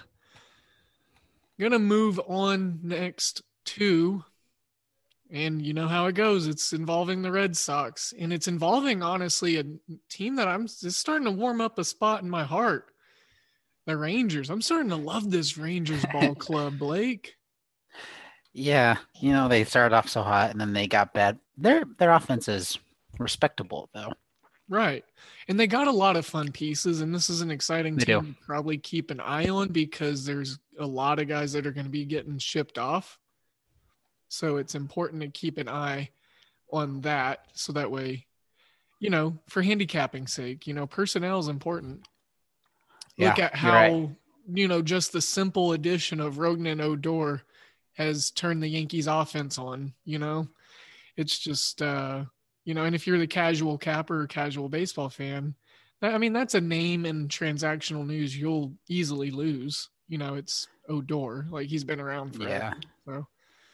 Gonna move on next to, and you know how it goes. It's involving the Red Sox, and it's involving, honestly, a team that I'm just starting to warm up a spot in my heart. The Rangers. I'm starting to love this Rangers ball club, Blake. Yeah, you know, they started off so hot and then they got bad. Their their offense is respectable, though. Right. And they got a lot of fun pieces, and this is an exciting They team do. to probably keep an eye on because there's a lot of guys that are going to be getting shipped off. So it's important to keep an eye on that so that way, you know, for handicapping sake, you know, personnel is important. Look Yeah, at you're how, right. you know, just the simple addition of Rognan and Odor has turned the Yankees offense on, you know. It's just, uh, you know, and if you're the casual capper or casual baseball fan, that, I mean, that's a name in transactional news you'll easily lose. You know, it's Odor. Like, he's been around forever. Yeah. So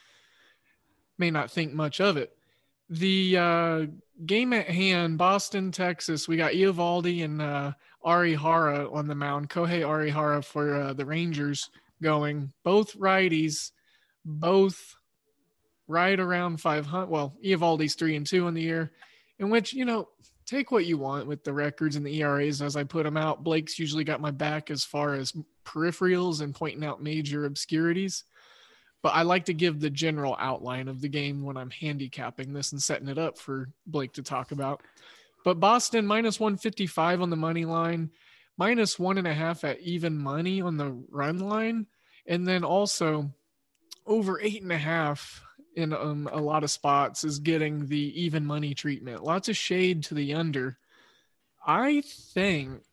may not think much of it. The uh, game at hand, Boston, Texas, we got Eovaldi and uh, Arihara on the mound. Kohei Arihara for uh, the Rangers going. Both righties, both right around five hundred. Well, Eovaldi's three and two in the year, in which, you know, take what you want with the records and the E R As as I put them out. Blake's usually got my back as far as peripherals and pointing out major obscurities. But I like to give the general outline of the game when I'm handicapping this and setting it up for Blake to talk about. But Boston minus one fifty-five on the money line, minus one and a half at even money on the run line. And then also over eight and a half in um, a lot of spots is getting the even money treatment. Lots of shade to the under. I think,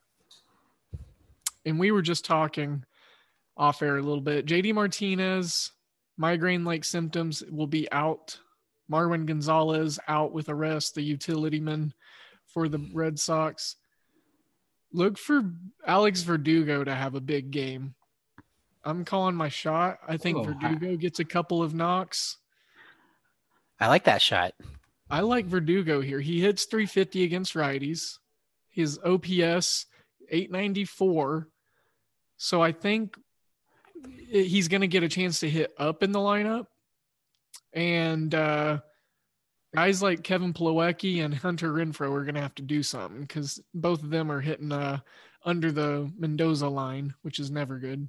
and we were just talking off air a little bit, J D Martinez, migraine-like symptoms, will be out. Marwin Gonzalez out with a rest, the utility man for the Red Sox. Look for Alex Verdugo to have a big game. I'm calling my shot. I think Oh, Verdugo gets a couple of knocks. I like that shot. I like Verdugo here. He hits three fifty against righties. His O P S, eight ninety-four. So I think he's going to get a chance to hit up in the lineup. And uh, guys like Kevin Plawecki and Hunter Renfroe are going to have to do something because both of them are hitting uh, under the Mendoza line, which is never good.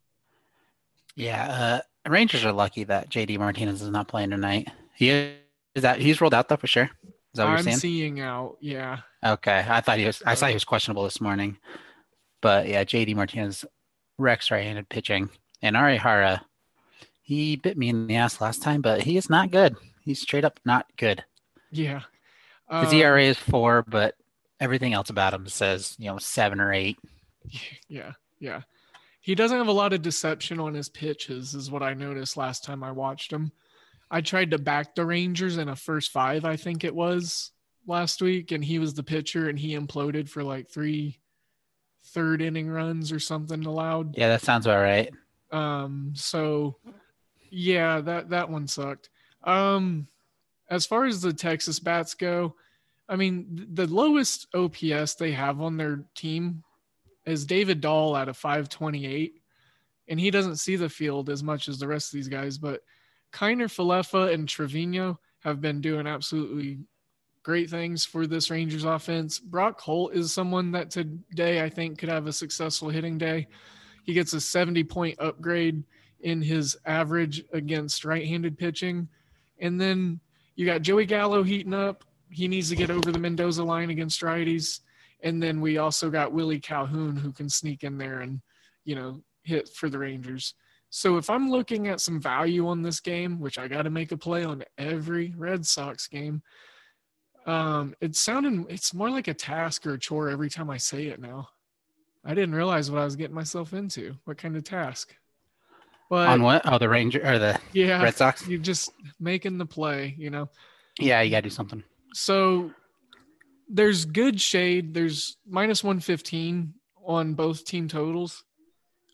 Yeah, uh, Rangers are lucky that J D Martinez is not playing tonight. He is that he's rolled out though for sure. Is that what I'm you're saying? seeing out, yeah. Okay, I thought he was. I saw he was questionable this morning, but yeah, J D Martinez wrecks right-handed pitching, and Arihara, he bit me in the ass last time, but he is not good. He's straight up not good. Yeah. His Um, E R A is four, but everything else about him says you know seven or eight. Yeah, yeah. He doesn't have a lot of deception on his pitches, is what I noticed last time I watched him. I tried to back the Rangers in a first five, I think it was, last week, and he was the pitcher, and he imploded for like three third inning runs or something allowed. Yeah, that sounds about right. Um, so yeah, that, that one sucked. Um, as far as the Texas bats go, I mean, the lowest O P S they have on their team is David Dahl at a five twenty-eight, and he doesn't see the field as much as the rest of these guys, but Kiner Falefa and Trevino have been doing absolutely great things for this Rangers offense. Brock Holt is someone that today I think could have a successful hitting day. He gets a seventy point upgrade in his average against right-handed pitching. And then you got Joey Gallo heating up. He needs to get over the Mendoza line against righties. And then we also got Willie Calhoun who can sneak in there and, you know, hit for the Rangers. So if I'm looking at some value on this game, which I got to make a play on every Red Sox game, um, it's sounding, it's more like a task or a chore every time I say it now. I didn't realize what I was getting myself into. What kind of task? But On what? Oh, the Ranger or the yeah, Red Sox? you're just making the play, you know? Yeah, you got to do something. So there's good shade. There's minus one fifteen on both team totals.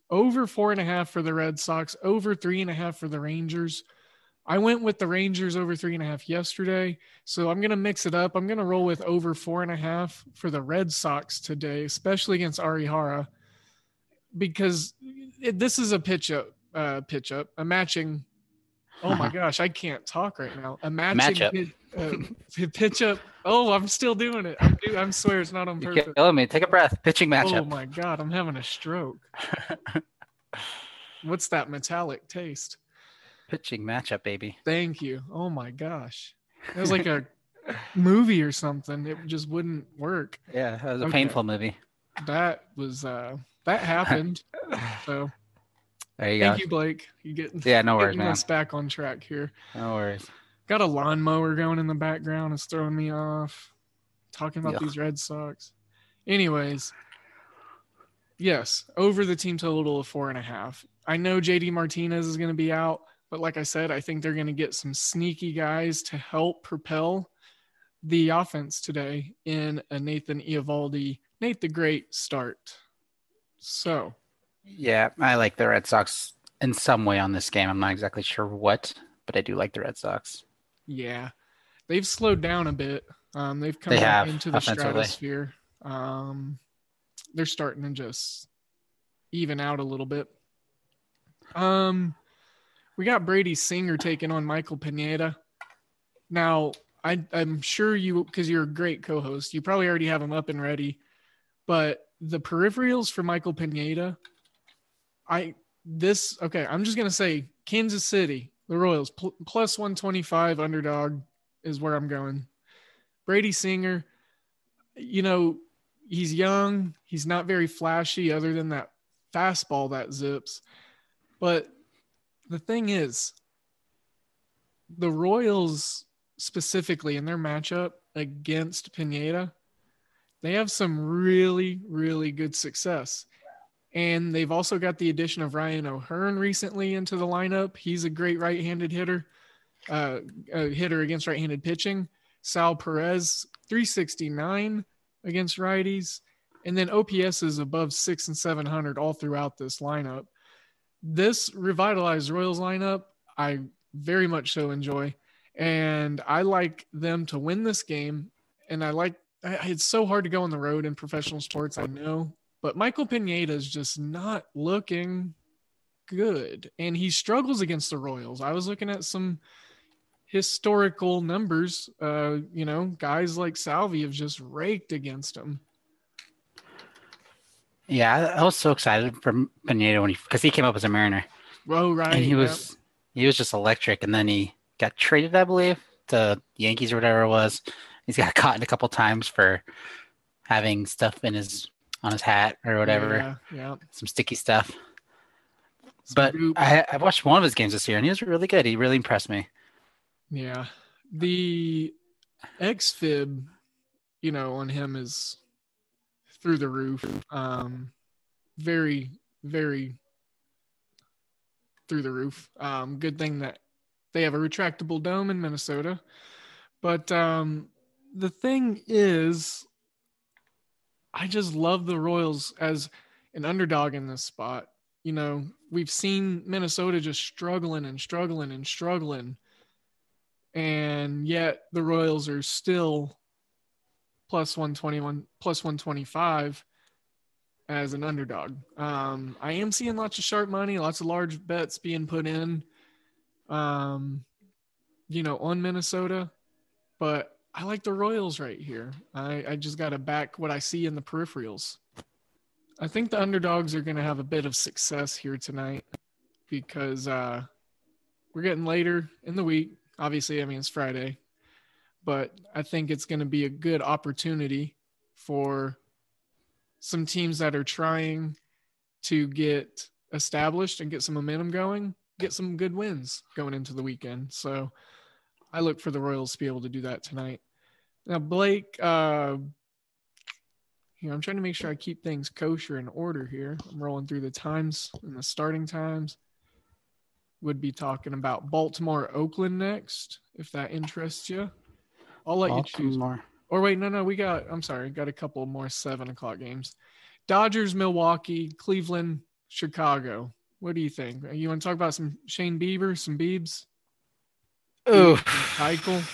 over four and a half for the Red Sox, over three and a half for the Rangers. I went with the Rangers over three and a half yesterday, so I'm going to mix it up. I'm going to roll with over four and a half for the Red Sox today, especially against Arihara, because it, this is a pitch up, uh, pitch up, a matching. Oh my gosh, I can't talk right now. A matching Matchup. Pitch, uh, pitch up. Oh, I'm still doing it. I'm do, I'm swear it's not on You're purpose. killing me. Take a breath. Pitching matchup. Oh my God, I'm having a stroke. What's that metallic taste? Pitching matchup, baby. Thank you. Oh my gosh. It was like a movie or something. It just wouldn't work. Yeah, that was a Okay. painful movie. That was uh that happened. So There you thank go. you, Blake. You getting Yeah, no worries, getting man. us back on track here. No worries. Got a lawnmower going in the background. It's throwing me off. Talking about Yeah. these Red Sox. Anyways, yes, over the team total of four and a half. I know J D Martinez is going to be out, but like I said, I think they're going to get some sneaky guys to help propel the offense today in a Nathan Eovaldi, Nate the Great start. So, Yeah, I like the Red Sox in some way on this game. I'm not exactly sure what, but I do like the Red Sox. yeah, they've slowed down a bit. Um, they've come They back have, into the offensively. stratosphere. Um, they're starting to just even out a little bit. Um, we got Brady Singer taking on Michael Pineda. Now, I, I'm sure you, because you're a great co-host, you probably already have them up and ready. But the peripherals for Michael Pineda, I this okay. I'm just gonna say Kansas City, the Royals pl- plus one twenty-five underdog is where I'm going. Brady Singer, you know, he's young. He's not very flashy other than that fastball that zips. But the thing is, the Royals specifically in their matchup against Pineda, they have some really, really good success. And they've also got the addition of Ryan O'Hearn recently into the lineup. He's a great right-handed hitter, uh, a hitter against right-handed pitching. Sal Perez, three sixty-nine against righties. And then O P S is above six and seven hundred all throughout this lineup. This revitalized Royals lineup, I very much so enjoy. And I like them to win this game. And I like, it's so hard to go on the road in professional sports, I know. But Michael Pineda is just not looking good. And he struggles against the Royals. I was looking at some historical numbers. Uh, you know, guys like Salvi have just raked against him. Yeah, I, I was so excited for Pineda when he because he came up as a Mariner. Oh, right. And he yep. was he was just electric. And then he got traded, I believe, to the Yankees or whatever it was. He's got caught a couple times for having stuff in his on his hat or whatever, Yeah, yeah. some sticky stuff. Some But goop. I, I watched one of his games this year, and he was really good. He really impressed me. Yeah. The X-Fib, you know, on him is through the roof. Um, very, very through the roof. Um, good thing that they have a retractable dome in Minnesota. But um, the thing is, I just love the Royals as an underdog in this spot. You know, we've seen Minnesota just struggling and struggling and struggling. And yet the Royals are still plus one twenty-one, plus one twenty-five as an underdog. Um, I am seeing lots of sharp money, lots of large bets being put in, um, you know, on Minnesota. But I like the Royals right here. I, I just got to back what I see in the peripherals. I think the underdogs are going to have a bit of success here tonight because uh, we're getting later in the week. Obviously, I mean, it's Friday. But I think it's going to be a good opportunity for some teams that are trying to get established and get some momentum going, get some good wins going into the weekend. So I look for the Royals to be able to do that tonight. Now, Blake, uh, here, I'm trying to make sure I keep things kosher in order here. I'm rolling through the times and the starting times. Would be talking about Baltimore, Oakland next, if that interests you. I'll let you choose. Baltimore. Or wait, no, no, we got, I'm sorry, got a couple more seven o'clock games. Dodgers, Milwaukee, Cleveland, Chicago. What do you think? You want to talk about some Shane Bieber, some Biebs? Ooh. Keuchel?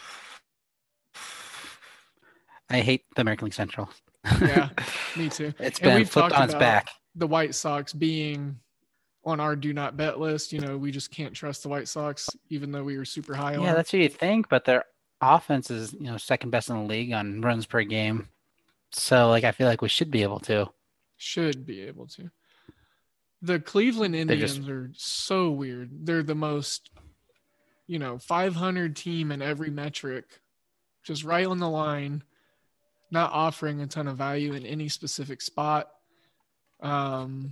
I hate the American League Central. Yeah, me too. It's And been we've flipped talked on its about back. the White Sox being on our do not bet list. You know, we just can't trust the White Sox, even though we were super high on Yeah, them. that's what you think, but their offense is, you know, second best in the league on runs per game. So, like, I feel like we should be able to. Should be able to. The Cleveland Indians just- are so weird. They're the most, you know, five hundred team in every metric, just right on the line, not offering a ton of value in any specific spot. Um,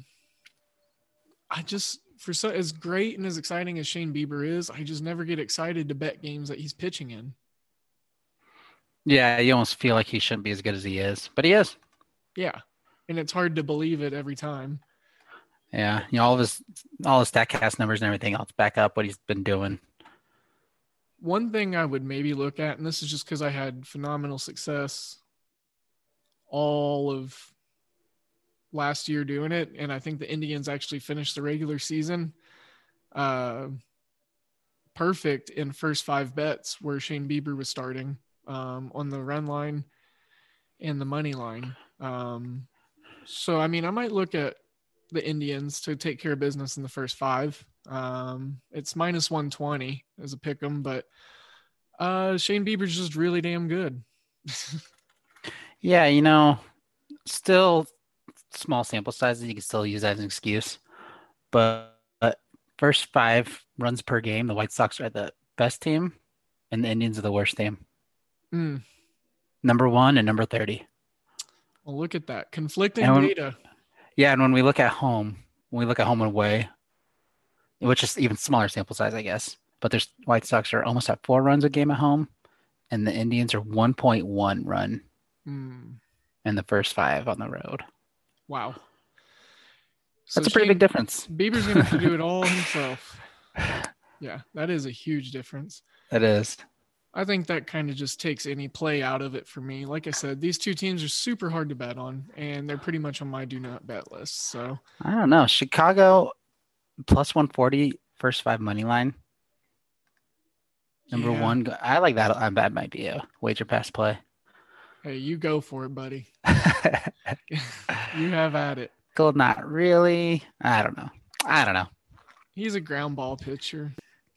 I just, for so as great and as exciting as Shane Bieber is, I just never get excited to bet games that he's pitching in. Yeah, you almost feel like he shouldn't be as good as he is, but he is. Yeah. And it's hard to believe it every time. Yeah, you know, all of his all his StatCast numbers and everything else back up what he's been doing. One thing I would maybe look at, and this is just because I had phenomenal success all of last year doing it, and I think the Indians actually finished the regular season uh, perfect in first five bets where Shane Bieber was starting um, on the run line and the money line. Um, so, I mean, I might look at the Indians to take care of business in the first five. Um, it's minus one twenty as a pick 'em, but uh, Shane Bieber's just really damn good. Yeah, you know, still small sample sizes. You can still use that as an excuse. But, but first five runs per game, the White Sox are the best team, and the Indians are the worst team. Mm. Number one and number thirty. Well, look at that. Conflicting And when- data. Yeah, and when we look at home, when we look at home and away, which is even smaller sample size, I guess. But there's White Sox are almost at four runs a game at home, and the Indians are one point one run Mm. in the first five on the road. Wow. So That's a pretty Shane big difference. Bieber's going to have to do it all himself. Yeah, that is a huge difference. It is. I think that kind of just takes any play out of it for me. Like I said, these two teams are super hard to bet on, and they're pretty much on my do not bet list. So I don't know. Chicago plus one forty first five money line. Number yeah. one. I like that. I That might be a wager pass play. Hey, you go for it, buddy. You have at it. Gold, not really. I don't know. I don't know. He's a ground ball pitcher.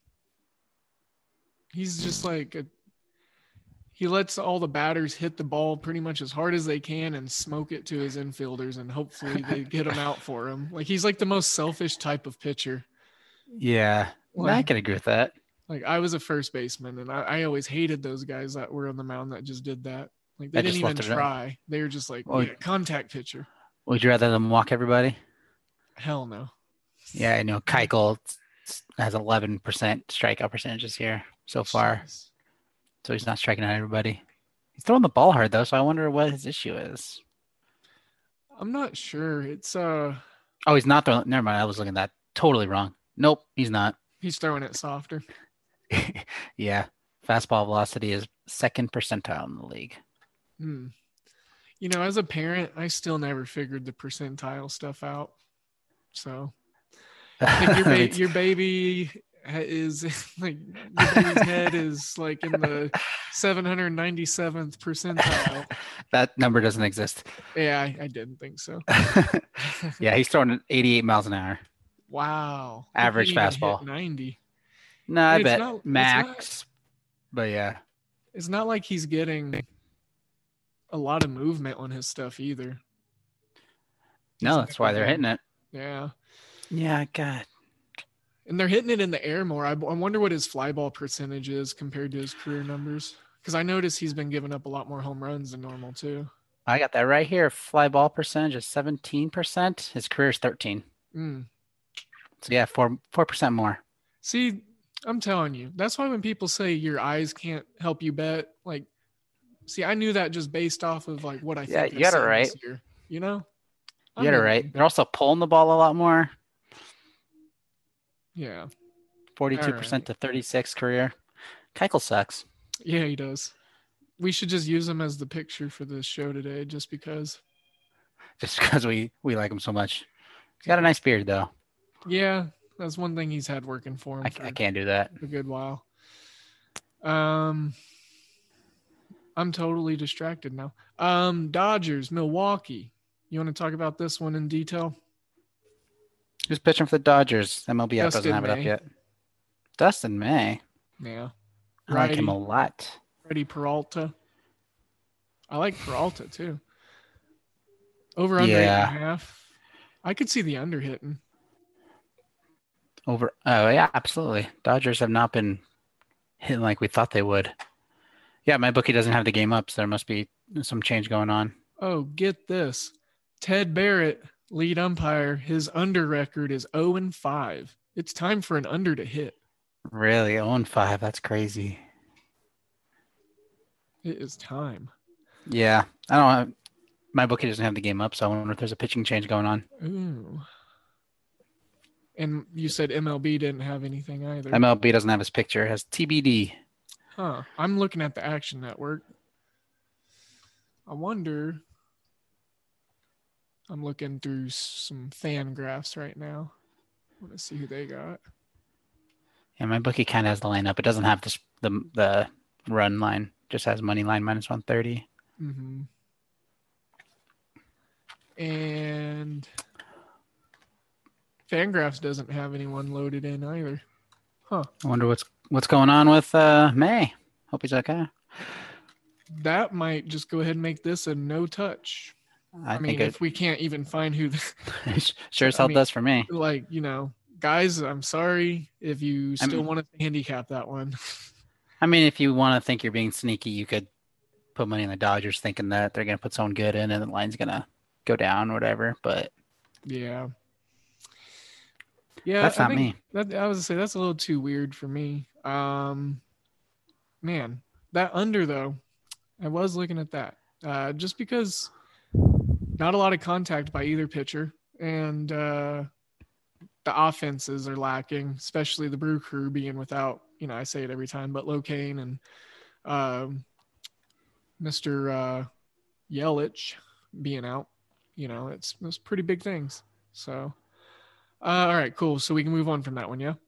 He's just like a, he lets all the batters hit the ball pretty much as hard as they can and smoke it to his infielders, and hopefully they get him out for him. Like, he's like the most selfish type of pitcher. Yeah, Like- I can agree with that. Like, I was a first baseman, and I, I always hated those guys that were on the mound that just did that. Like, they That didn't just even left it in. try. They were just like, Well, yeah, contact pitcher. Would you rather them walk everybody? Hell no. Yeah, I know. Keuchel has eleven percent strikeout percentages here so far, Jeez. so he's not striking out everybody. He's throwing the ball hard though, so I wonder what his issue is. I'm not sure. It's uh, Oh, he's not throwing. Never mind. I was looking at that totally wrong. Nope, he's not. he's throwing it softer. Yeah, fastball velocity is second percentile in the league. Hmm. You know, as a parent, I still never figured the percentile stuff out. So, like your, ba- your baby ha- is like your baby's head is like in the seven hundred ninety-seventh percentile. That number doesn't exist. Yeah, I, I didn't think so. Yeah, he's throwing at eighty-eight miles an hour. Wow. He Average can't even hit fastball. ninety. No, I It's bet not- it's max. But yeah, It's not like he's getting a lot of movement on his stuff either. no, He's that's why they're never hitting it. been- Yeah. Yeah, God. And they're hitting it in the air more. I, I wonder what his fly ball percentage is compared to his career numbers. Because I noticed he's been giving up a lot more home runs than normal too. I got that right here. Fly ball percentage is seventeen percent. His career is thirteen. Mm. So yeah, four four percent more. See, I'm telling you, that's why when people say your eyes can't help you bet, like, see, I knew that just based off of like what I Yeah, think you I got it said right. this year, you know? You got it I'm- right. They're also pulling the ball a lot more. Yeah. forty-two percent to thirty-six career. Keuchel sucks. Yeah, he does. We should just use him as the picture for this show today, just because. Just because we, we like him so much. He's got a nice beard, though. Yeah, that's one thing he's had working for him. I, for I can't do that. a good while. Um, I'm totally distracted now. Um, Dodgers, Milwaukee. You want to talk about this one in detail? Who's pitching for the Dodgers? M L B app doesn't Dustin have it up May. yet. Dustin May. Yeah. I like him Righty. a lot. Freddie Peralta. I like Peralta too. Over under eight Yeah. and a half. I could see the under hitting. Over. Oh, yeah, absolutely. Dodgers have not been hitting like we thought they would. Yeah, my bookie doesn't have the game up, so there must be some change going on. Oh, get this. Ted Barrett, lead umpire, his under record is oh and five. It's time for an under to hit. Really? oh and five. That's crazy. It is time. Yeah. I don't have, my bookie doesn't have the game up, so I wonder if there's a pitching change going on. Ooh. And you said M L B didn't have anything either. M L B doesn't have his picture. It has T B D. Huh. I'm looking at the Action Network. I wonder. I'm looking through some fan graphs right now. I want to see who they got. Yeah, my bookie kind of has the lineup. It doesn't have this, the the run line. It just has money line minus one thirty. Mm-hmm. And Fangraphs doesn't have anyone loaded in either. Huh. I wonder what's what's going on with uh, May. Hope he's okay. That might just go ahead and make this a no touch. I, I, think mean, it if we can't even find who, the, sure as I hell mean, does for me. like, you know, guys, I'm sorry if you I still mean- want to handicap that one. I mean, if you want to think you're being sneaky, you could put money in the Dodgers thinking that they're going to put someone good in and the line's going to go down or whatever. But Yeah. Yeah. that's I not think me. That, I was gonna say that's a little too weird for me. Um, man, that under though, I was looking at that. Uh, just because not a lot of contact by either pitcher, and uh, the offenses are lacking, especially the Brew Crew being without. You know, I say it every time, but Locane and um, Mister Uh, Yelich being out. You know, it's it's pretty big things. So, uh, all right, cool. So we can move on from that one, yeah.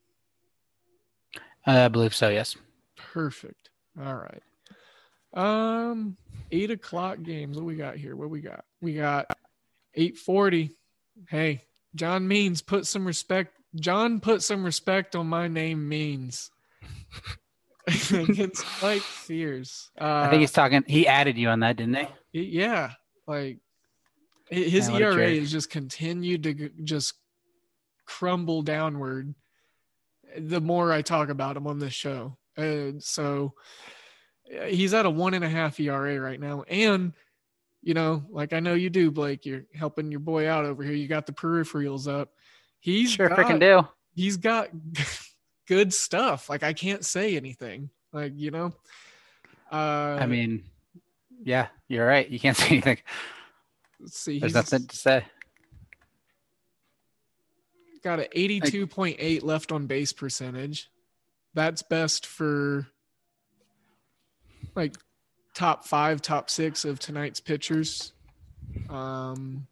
I believe so, yes. Perfect. All right. Um, eight o'clock games. What we got here? What we got? We got eight forty. Hey, John Means, put some respect. John, put some respect on my name, Means. Against Mike Fears. Uh, I think he's talking. He added you on that, didn't he? yeah, like his Man, what a E R A jerk. has just continued to g- just crumble downward the more I talk about him on this show. And so uh, he's at a one and a half E R A right now. And, you know, like I know you do, Blake, you're helping your boy out over here. You got the peripherals up. He's Sure got, freaking do. he's got good stuff. Like I can't say anything, like, you know, uh, I mean, yeah, you're right. You can't say anything. let's see. There's He's nothing to say. got an eighty-two point eight left on base percentage. That's best for like top five, top six of tonight's pitchers. Um,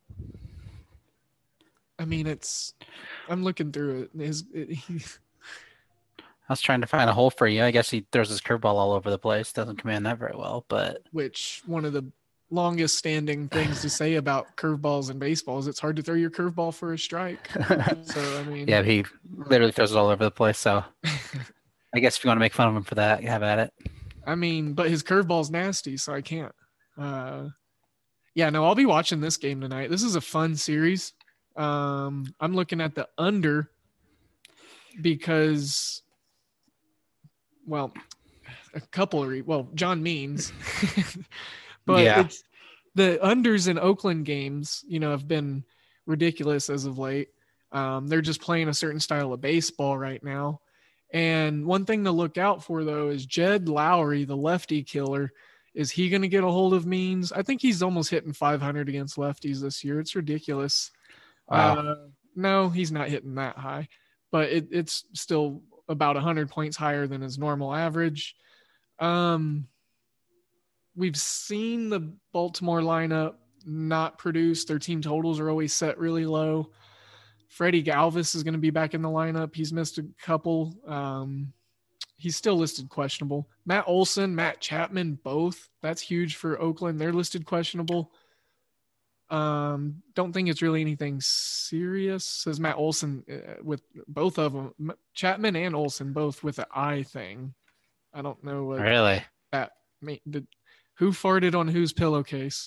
I mean, it's, I'm looking through it. His, it he, I was trying to find a hole for you. I guess he throws his curveball all over the place. Doesn't command that very well, but which one of the longest standing things to say about curveballs and baseballs, it's hard to throw your curveball for a strike. So, I mean, yeah, he literally throws it all over the place. So I guess if you want to make fun of him for that, have at it. I mean, but his curveball's nasty, so I can't. Uh, yeah, no, I'll be watching this game tonight. This is a fun series. Um, I'm looking at the under because, well, a couple of re- well, John Means, but Yeah. it's the unders in Oakland games. You know, have been ridiculous as of late. Um, they're just playing a certain style of baseball right now. And one thing to look out for, though, is Jed Lowry, the lefty killer. Is he going to get a hold of Means? I think he's almost hitting five hundred against lefties this year. It's ridiculous. Wow. Uh, no, he's not hitting that high, but it, it's still about one hundred points higher than his normal average. Um, we've seen the Baltimore lineup not produce. Their team totals are always set really low. Freddie Galvis is going to be back in the lineup. He's missed a couple. Um, he's still listed questionable. Matt Olson, Matt Chapman, both. That's huge for Oakland. They're listed questionable. Um, don't think it's really anything serious. Says Matt Olson uh, with both of them, Chapman and Olson, both with the eye thing. I don't know what Really? that mean. Did, who farted on whose pillowcase?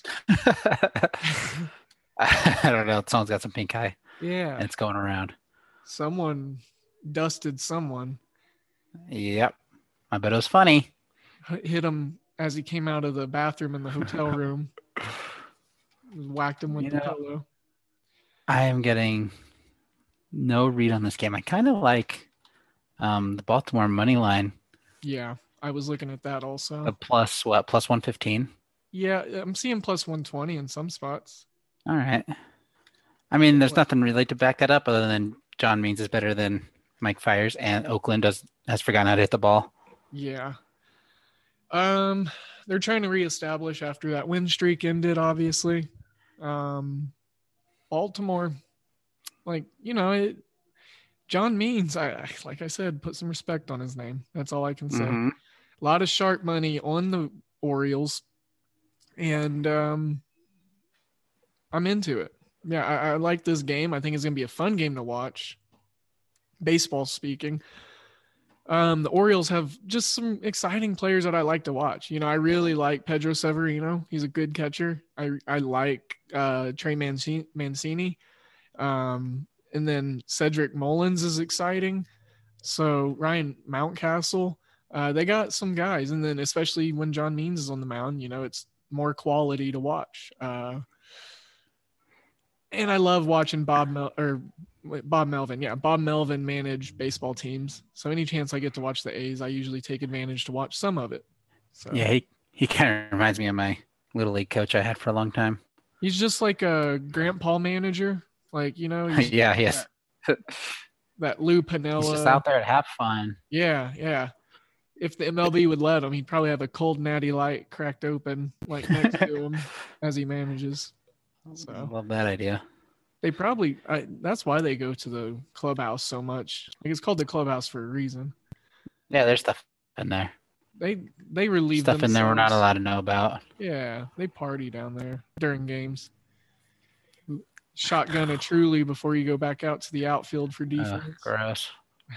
I don't know. Someone's got some pink eye. Yeah, And it's going around. someone dusted someone. Yep. I bet it was funny. Hit him as he came out of the bathroom in the hotel room. Whacked him with You the know- pillow. I am getting no read on this game. I kind of like um, the Baltimore money line. Yeah, I was looking at that also. The plus what? Plus one fifteen. Yeah, I'm seeing plus one twenty in some spots. All right. I mean, there's nothing really to back that up other than John Means is better than Mike Fires, and Oakland does has forgotten how to hit the ball. Yeah. Um, they're trying to reestablish after that win streak ended, obviously. Um, Baltimore, like, you know, it, John Means, I I- like I said, put some respect on his name. That's all I can say. Mhm. A lot of sharp money on the Orioles, and um, I'm into it. Yeah, I, I like this game. I think it's going to be a fun game to watch, baseball speaking. Um, the Orioles have just some exciting players that I like to watch. You know, I really like Pedro Severino. He's a good catcher. I I like uh, Trey Mancini, Mancini. Um, and then Cedric Mullins is exciting. So Ryan Mountcastle, uh, they got some guys. And then especially when John Means is on the mound, you know, it's more quality to watch. Uh, and I love watching Bob Mel- or wait, Bob Melvin. Yeah, Bob Melvin manage baseball teams. So any chance I get to watch the A's, I usually take advantage to watch some of it. So Yeah, he, he kind of reminds me of my little league coach I had for a long time. he's just like a grandpa manager. Like, you know, he's Yeah, yes. that Lou He's Piniella. just out there to have fun. Yeah, yeah. If the M L B would let him, he'd probably have a cold natty light cracked open like next to him as he manages. I So love that idea. they probably I, that's why they go to the clubhouse so much. Like it's called the clubhouse for a reason. Yeah, there's stuff in there. They they relieve Stuff in there we're not themselves. allowed to know about. Yeah, they party down there during games. Shotgun a truly before you go back out to the outfield for Ugh, defense. gross.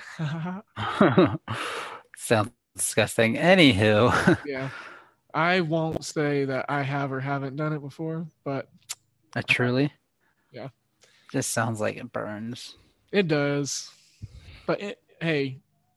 Sounds disgusting. Anywho, Yeah. I won't say that I have or haven't done it before, but a truly. Yeah. Just sounds like it burns. it does. But it, hey,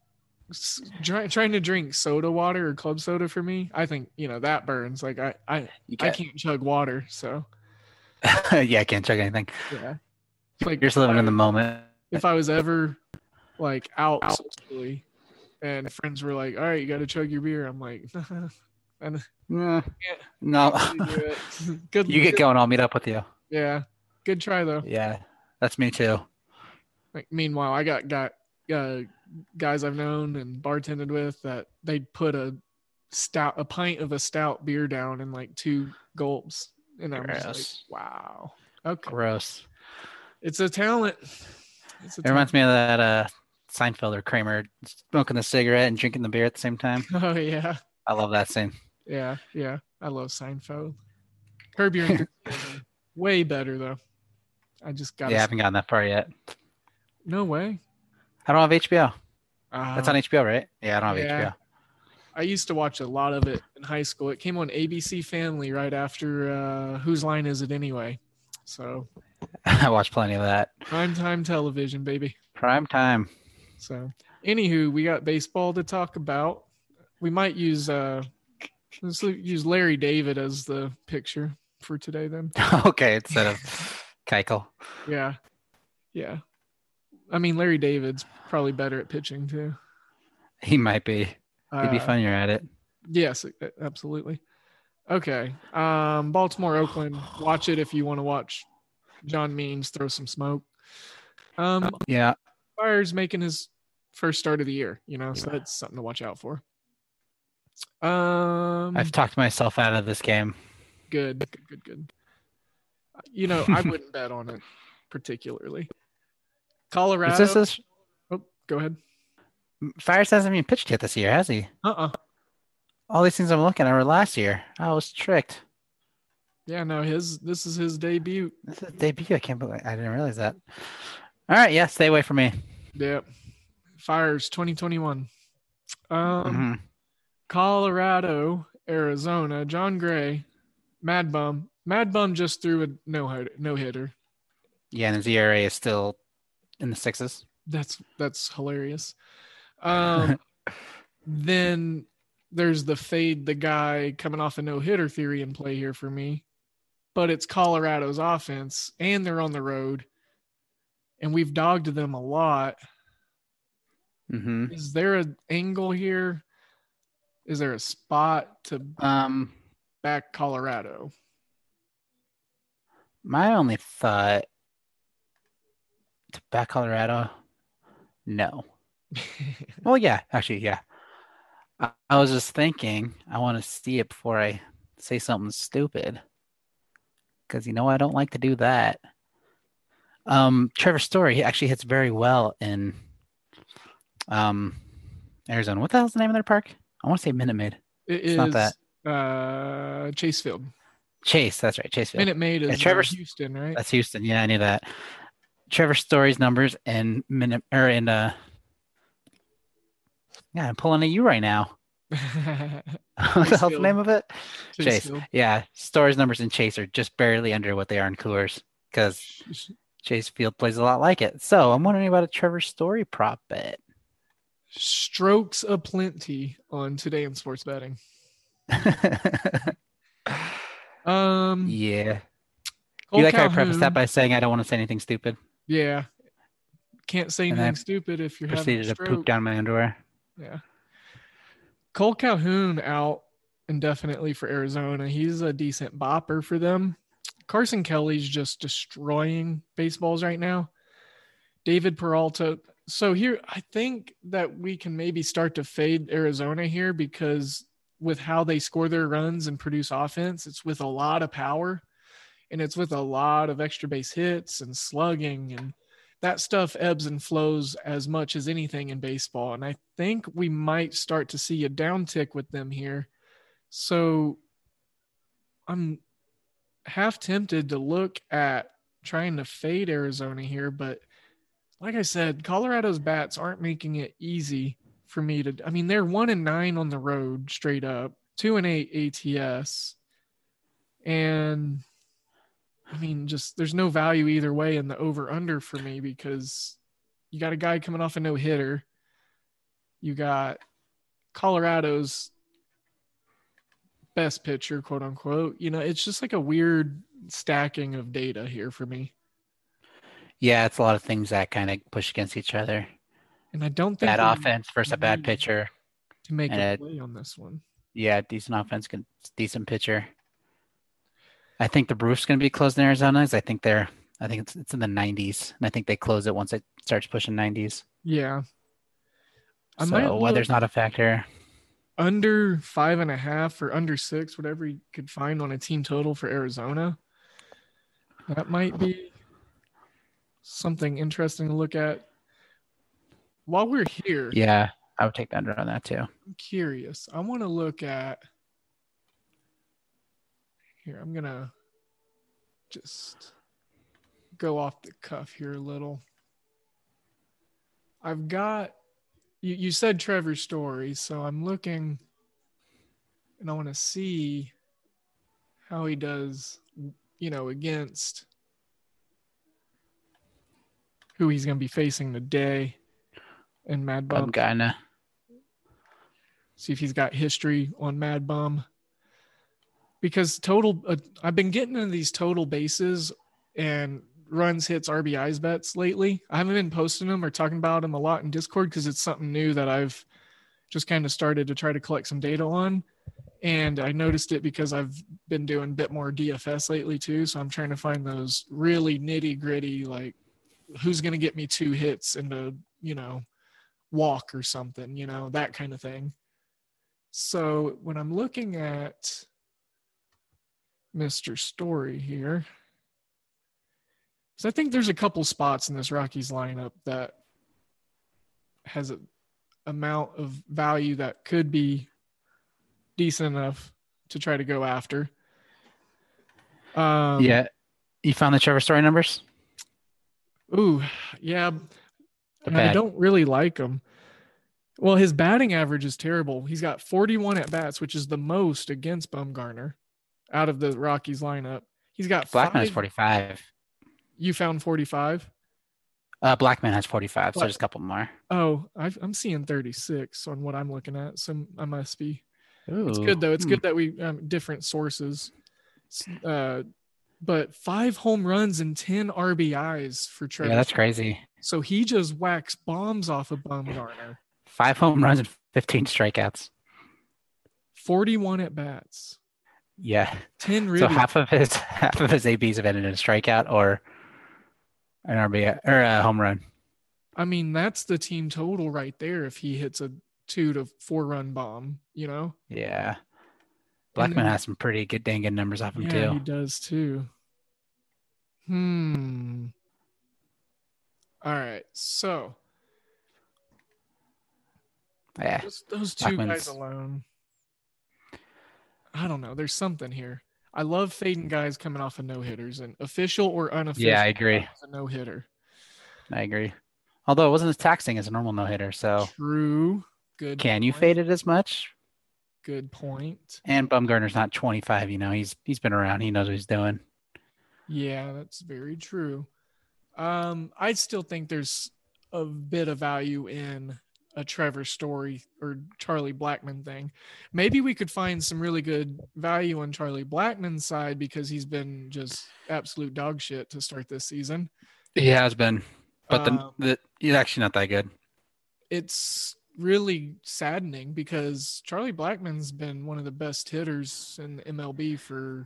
s- try, trying to drink soda water or club soda for me, I think, you know, that burns. Like I I, You I got, can't chug water, so yeah, I can't chug anything. yeah. Like You're just living in the moment. if I was ever like out socially and friends were like, all right, you got to chug your beer, I'm like, and Yeah. No. good, You get good- going, I'll meet up with you. yeah, good try though. Yeah, that's me too. Like meanwhile, I got got uh, guys I've known and bartended with that they'd put a stout, a pint of a stout beer down in like two gulps, and I'm just Gross. like, wow, okay, Gross. it's a talent. It's a It reminds me of that uh, Seinfeld or Kramer smoking the cigarette and drinking the beer at the same time. talent. Oh yeah, I love that scene. yeah, yeah. I love Seinfeld. Curb Your Enthusiasm, way better though. I just got Yeah, I haven't gotten that far yet. no way. I don't have H B O. Uh, That's on H B O, right? Yeah, I don't have yeah. H B O. I used to watch a lot of it in high school. It came on A B C Family right after uh, Whose Line Is It Anyway? So I watch plenty of that. primetime television, baby. Prime time. So anywho, we got baseball to talk about. We might use uh, let's use Larry David as the picture for today then. Okay, instead of Keuchel. Yeah, yeah. I mean, Larry David's probably better at pitching too. He might be. He'd be Uh, funnier at it. Yes, a- absolutely. Okay. Um, Baltimore, Oakland. Watch it if you want to watch John Means throw some smoke. Um, Yeah. Fire's making his first start of the year, you know, so that's something to watch out for. Um, I've talked myself out of this game. good, good, good, good. You know, I wouldn't bet on it particularly. Colorado. This is Oh, go ahead. Fires hasn't even pitched yet this year, has he? Uh-uh. All these things I'm looking at were last year. I was tricked. Yeah, no, his this is his debut. This is debut. I can't believe I didn't realize that. All right, yeah, stay away from me. Yep. Fires twenty twenty-one. Um, Mhm. Colorado, Arizona, John Gray, Mad Bum. Mad Bum just threw a no no hitter. Yeah, and his E R A is still in the sixes. That's that's hilarious. Um, then there's the fade the guy coming off a no hitter theory in play here for me, but it's Colorado's offense and they're on the road, and we've dogged them a lot. Mm-hmm. Is there an angle here? Is there a spot to Um, back Colorado? my only thought to back Colorado, no. Well, yeah, actually, yeah. I, I was just thinking, I want to see it before I say something stupid, because you know I don't like to do that. Um, Trevor Story he actually hits very well in um Arizona. What the hell's the name of their park? I want to say Minute Maid. It It's is not that. uh, Chase Field. Chase, that's right, Chase Field. Minute Maid is Yeah, Trevor- uh, Houston, right? That's Houston. Yeah, I knew that. Trevor Story's numbers and minute or in uh yeah, I'm pulling a U right now. What the hell's the Field. name of it? Chase Chase. Field. Yeah, Story's numbers in Chase are just barely under what they are in Coors because Chase Field plays a lot like it. So I'm wondering about a Trevor Story prop bet. Strokes aplenty on Today in Sports Betting. Um, Yeah. Cole You like how I Calhoun, preface that by saying I don't want to say anything stupid? yeah, can't say And anything I stupid if you're having a Proceeded to stroke. poop down my underwear. Yeah. Cole Calhoun out indefinitely for Arizona. He's a decent bopper for them. Carson Kelly's just destroying baseballs right now. David Peralta. So here, I think that we can maybe start to fade Arizona here because with how they score their runs and produce offense, it's with a lot of power and it's with a lot of extra base hits and slugging, and that stuff ebbs and flows as much as anything in baseball. And I think we might start to see a downtick with them here. So I'm half tempted to look at trying to fade Arizona here, but like I said, Colorado's bats aren't making it easy for me to. I mean, they're one and nine on the road straight up, two and eight A T S, and I mean, just there's no value either way in the over under for me because you got a guy coming off a no hitter, you got Colorado's best pitcher, quote unquote. You know, it's just like a weird stacking of data here for me. Yeah, it's a lot of things that kind of push against each other. And I don't think Bad we offense versus a bad need pitcher. to make and a it- play on this one. Yeah, decent offense, good, decent pitcher. I think the roof's going to be closed in Arizona. 'Cause I think they're, I think it's it's in the nineties, and I think they close it once it starts pushing nineties. Yeah. I might So weather's look not a factor. under five and a half or under six, whatever you could find on a team total for Arizona. That might be something interesting to look at. While we're here, Yeah, I would take the under on that too. I'm curious. I want to look at here. I'm gonna just go off the cuff here a little. I've got you. You said Trevor Story, so I'm looking, and I want to see how he does. You know, against who he's going to be facing today, and Mad Bum. I'm gonna. See if he's got history on Mad Bum. Because total, uh, I've been getting into these total bases and runs, hits, R B Is bets lately. I haven't been posting them or talking about them a lot in Discord because it's something new that I've just kind of started to try to collect some data on. And I noticed it because I've been doing a bit more D F S lately too. So I'm trying to find those really nitty gritty, like who's going to get me two hits and a, you know, walk or something, you know, that kind of thing. So when I'm looking at Mister Story here, So I think there's a couple spots in this Rockies lineup that has a amount of value that could be decent enough to try to go after. Um, yeah. You found the Trevor Story numbers? Ooh, yeah. They're I bad. don't really like him. Well, his batting average is terrible. He's got forty-one at bats, which is the most against Bumgarner out of the Rockies lineup. He's got Blackman five. has forty-five. You found forty-five? Uh, Blackman has forty-five, so Black- there's a couple more. Oh, I've, I'm seeing thirty-six on what I'm looking at. So I must be. Ooh. It's good though. It's Hmm. good that we um, different sources. Uh, but five home runs and ten R B Is for Trevor. Yeah, that's crazy. So he just whacks bombs off of Bumgarner. Five home runs and fifteen strikeouts. forty-one at bats. Yeah. ten So ribbies. half of his half of his A Bs have ended in a strikeout or an R B I or a home run. I mean, that's the team total right there if he hits a two to four run bomb, you know? Yeah. Blackman then- has some pretty good dang good numbers off him Yeah, too. he does too. Hmm. All right. So Yeah. those, those two Blackman's- guys alone. I don't know. There's something here. I love fading guys coming off of no hitters and official or unofficial. Yeah, I agree. A no hitter. I agree. Although it wasn't as taxing as a normal no hitter, so True. Good. can you point. fade it as much? Good point. And Bumgarner's not twenty-five, you know, he's he's been around, he knows what he's doing. Yeah, that's very true. Um, I still think there's a bit of value in a Trevor Story or Charlie Blackmon thing. Maybe we could find some really good value on Charlie Blackmon's side because he's been just absolute dog shit to start this season. He has been. But the, Um, the he's actually not that good. It's really saddening because Charlie Blackmon's been one of the best hitters in the M L B for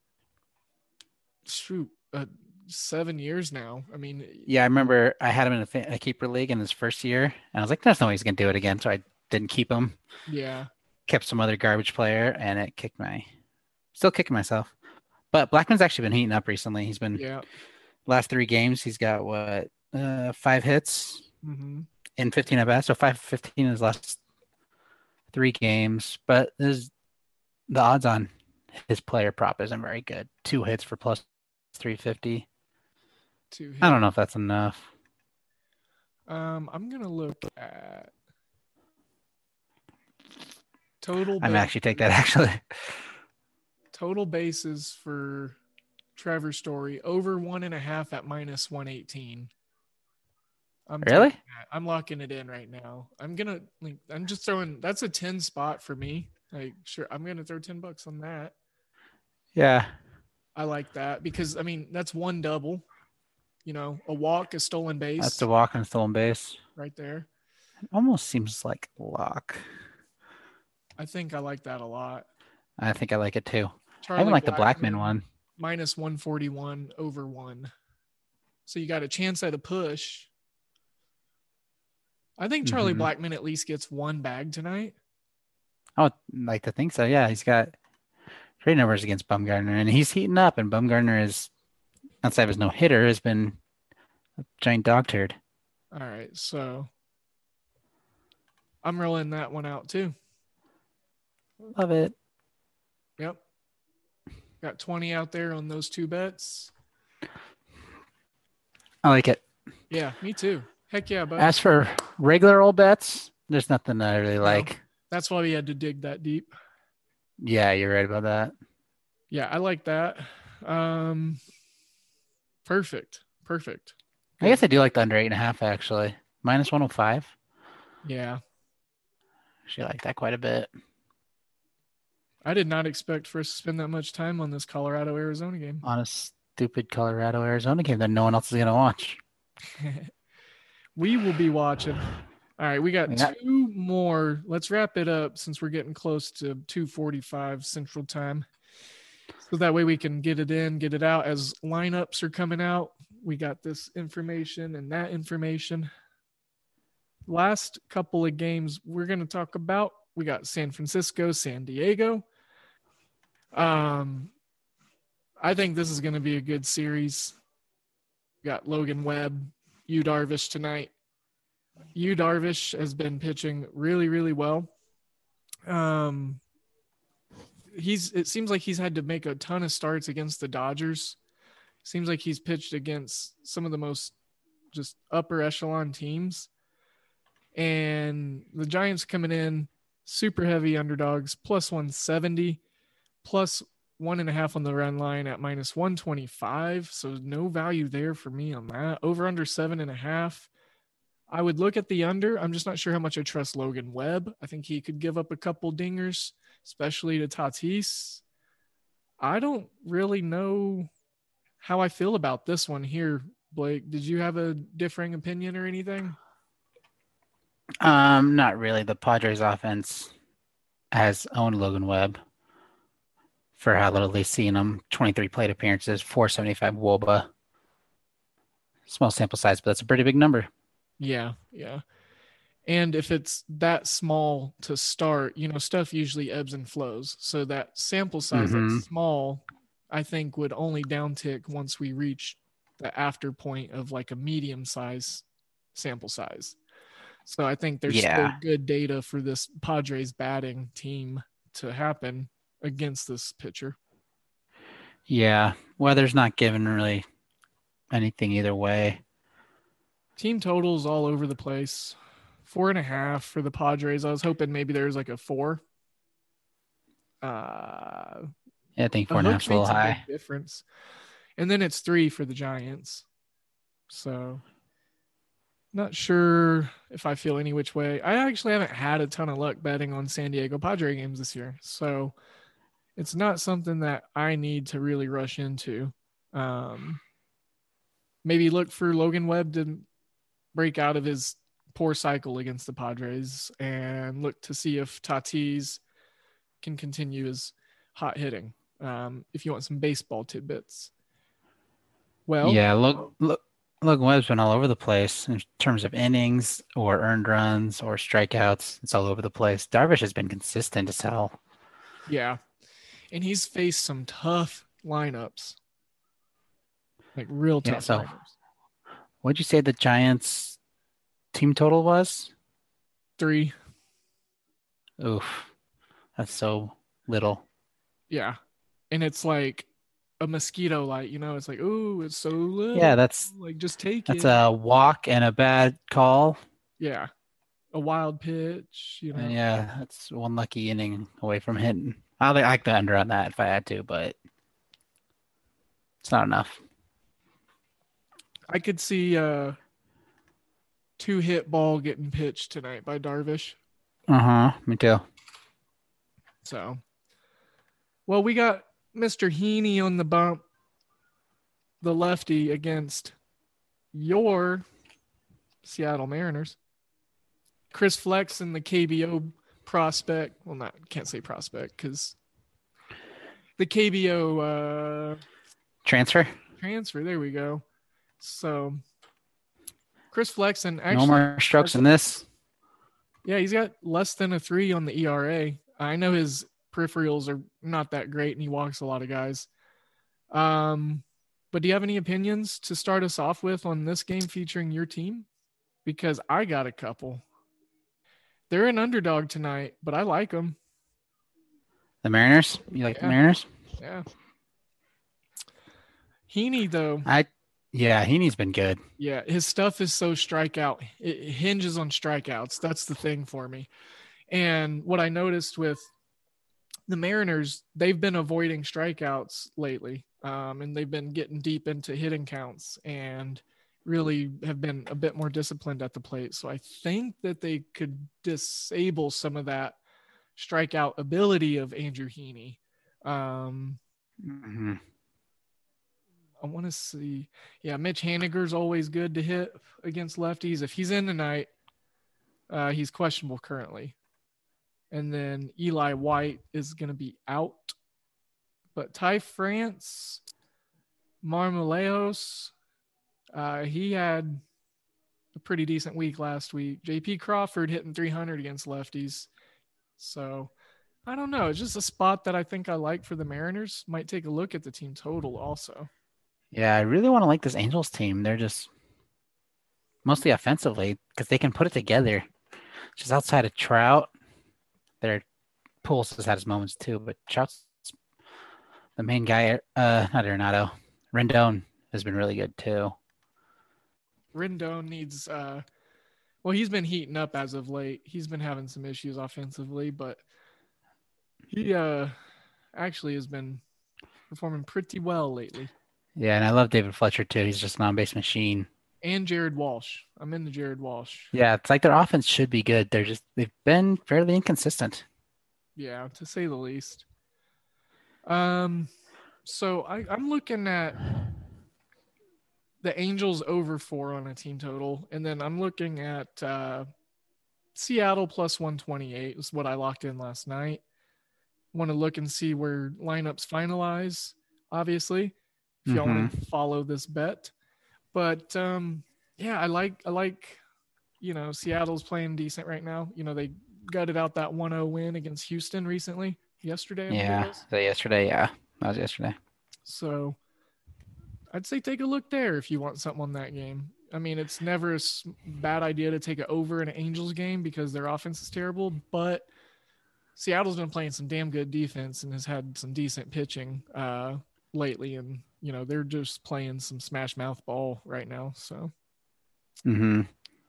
shoot uh, seven years now. I mean, Yeah, I remember I had him in a, fa- a keeper league in his first year, and I was like, "There's no way he's gonna do it again." So I didn't keep him. yeah, Kept some other garbage player, and it kicked my. Still kicking myself. But Blackman's actually been heating up recently. He's been yeah. last three games. He's got what uh, five hits Mm-hmm. in fifteen at bats, so five fifteen in his last three games. But there's the odds on his player prop isn't very good. Two hits for plus three fifty. Two I don't know if that's enough. Um, I'm gonna look at total. I might ba- actually take that actually. total bases for Trevor Story over one and a half at minus one eighteen. I'm Really? taking that. I'm locking it in right now. I'm gonna like. I'm just throwing. That's a ten spot for me. Like, sure, I'm gonna throw ten bucks on that. Yeah. I like that because I mean that's one double. You know, a walk, a stolen base, That's the walk and stolen base. right there. It almost seems like lock. I think I like that a lot. I think I like it too. I Charlie even like the Blackman Blackmon, one. minus one forty-one over one. So you got a chance at a push. I think Charlie Mhm. Blackmon at least gets one bag tonight. I would like to think so. Yeah, he's got great numbers against Bumgarner, and he's heating up. And Bumgarner is, outside of his no hitter, has been a giant dog turd. All right, so I'm rolling that one out too. Love it. Yep. Got twenty out there on those two bets. I like it. Yeah, me too. Heck yeah, bud. As for regular old bets, there's nothing I really like. That's why we had to dig that deep. Yeah, you're right about that. Yeah, I like that. Um, perfect. Perfect. I guess I do like the under eight and a half actually. Minus one oh five. Yeah. Actually, I like that quite a bit. I did not expect for us to spend that much time on this Colorado Arizona game. On a stupid Colorado Arizona game that no one else is gonna watch. We will be watching. All right, we got We got- two more. Let's wrap it up since we're getting close to two forty-five Central Time. So that way we can get it in, get it out as lineups are coming out. We got this information and that information. Last couple of games we're going to talk about. We got San Francisco, San Diego. Um, I think this is going to be a good series. got Logan Webb, Yu Darvish tonight. Yu Darvish has been pitching really, really well. Um, he's it seems like he's had to make a ton of starts against the Dodgers. Seems like he's pitched against some of the most just upper echelon teams. And the Giants coming in super heavy underdogs, plus one seventy, plus one and a half on the run line at minus one twenty-five. So no value there for me on that. Over under seven and a half. I would look at the under. I'm just not sure how much I trust Logan Webb. I think he could give up a couple dingers, especially to Tatis. I don't really know how I feel about this one here, Blake. Did you have a differing opinion or anything? Um, not really. The Padres offense has owned Logan Webb for how little they've seen him. twenty-three plate appearances, four seventy-five W O B A. Small sample size, but that's a pretty big number. Yeah, yeah. And if it's that small to start, you know, stuff usually ebbs and flows. So that sample size Mhm. that's small, I think would only downtick once we reach the after point of like a medium size sample size. So I think there's Yeah. still good data for this Padres batting team to happen against this pitcher. Yeah. Weather's not giving really anything either way. Team totals all over the place. Four and a half for the Padres. I was hoping maybe there's like a four. Uh, Yeah, I think a four and a hook half's a little makes a high. big difference. And then it's three for the Giants. So not sure if I feel any which way. I actually haven't had a ton of luck betting on San Diego Padre games this year. So it's not something that I need to really rush into. Um, maybe look for Logan Webb to break out of his poor cycle against the Padres and look to see if Tatis can continue his hot hitting. Um, if you want some baseball tidbits. Well, Yeah, look, look, Logan Webb's been all over the place in terms of innings or earned runs or strikeouts. It's all over the place. Darvish has been consistent as hell. yeah. And he's faced some tough lineups. Like real Yeah, tough so- lineups. What'd you say the Giants' team total was? Three. Oof, that's so little. Yeah. And it's like a mosquito light, you know, it's like, ooh, it's so little. Yeah, that's like just take that's it. a walk and a bad call. Yeah. A wild pitch, you know. And yeah, that's one lucky inning away from hitting. I like I like the under on that if I had to, but it's not enough. I could see a two hit ball getting pitched tonight by Darvish. Uh huh. Me too. So, well, we got Mister Heaney on the bump, the lefty against your Seattle Mariners. Chris Flex and the K B O prospect. Well, not can't say prospect because the K B O uh, Transfer. transfer. There we go. So, Chris Flex and actually, No more strokes in this. yeah, he's got less than a three on the E R A. I know his peripherals are not that great, and he walks a lot of guys. Um, but do you have any opinions to start us off with on this game featuring your team? Because I got a couple. They're an underdog tonight, but I like them. The Mariners. You like Yeah. the Mariners? Yeah. Heaney, though, I. Yeah, Heaney's been good. yeah, his stuff is so strikeout. It hinges on strikeouts. That's the thing for me. And what I noticed with the Mariners, they've been avoiding strikeouts lately, um, and they've been getting deep into hitting counts and really have been a bit more disciplined at the plate. So I think that they could disable some of that strikeout ability of Andrew Heaney. Um, Mm-hmm. I want to see. Yeah, Mitch Haniger's always good to hit against lefties. If he's in tonight, uh, he's questionable currently. And then Eli White is going to be out. But Ty France, Marmolejos, uh, he had a pretty decent week last week. J P Crawford hitting three hundred against lefties. So I don't know. It's just a spot that I think I like for the Mariners. Might take a look at the team total also. Yeah, I really want to like this Angels team. They're just mostly offensively because they can put it together. Just outside of Trout, their Pujols has had his moments too, but Trout's the main guy. Uh, not Arenado. Rendon has been really good too. Rendon needs uh well, he's been heating up as of late. He's been having some issues offensively, but he uh actually has been performing pretty well lately. Yeah, and I love David Fletcher too. He's just an on-base machine. And Jared Walsh. I'm into Jared Walsh. Yeah, it's like their offense should be good. They're just they've been fairly inconsistent. Yeah, to say the least. Um, so I, I'm looking at the Angels over four on a team total, and then I'm looking at uh, Seattle plus one twenty-eight is what I locked in last night. Want to look and see where lineups finalize, obviously, if y'all want to follow this bet. But um, yeah, I like I like you know Seattle's playing decent right now. You know they gutted out that one oh win against Houston recently, yesterday. I Yeah, think it was. so yesterday, yeah, that was yesterday. So I'd say take a look there if you want something on that game. I mean, it's never a bad idea to take it over an Angels game because their offense is terrible, but Seattle's been playing some damn good defense and has had some decent pitching uh, lately, and you know they're just playing some smash mouth ball right now. So, Mm-hmm.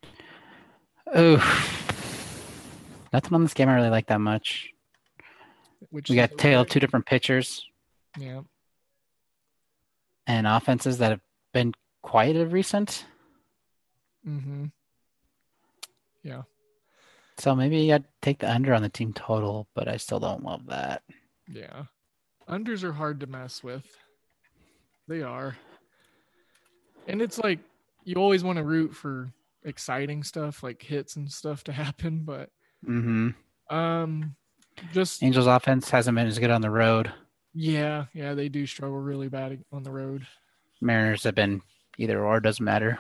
Oh, nothing on this game I really like that much. which We is got tail okay. two different pitchers Yeah, and offenses that have been quiet of recent. mm-hmm. Yeah, So maybe I'd take the under on the team total, but I still don't love that. yeah. Unders are hard to mess with. They are, and it's like you always want to root for exciting stuff like hits and stuff to happen, but Mm-hmm. um, just Angels offense hasn't been as good on the road. yeah, yeah, they do struggle really bad on the road. Mariners have been either or, doesn't matter.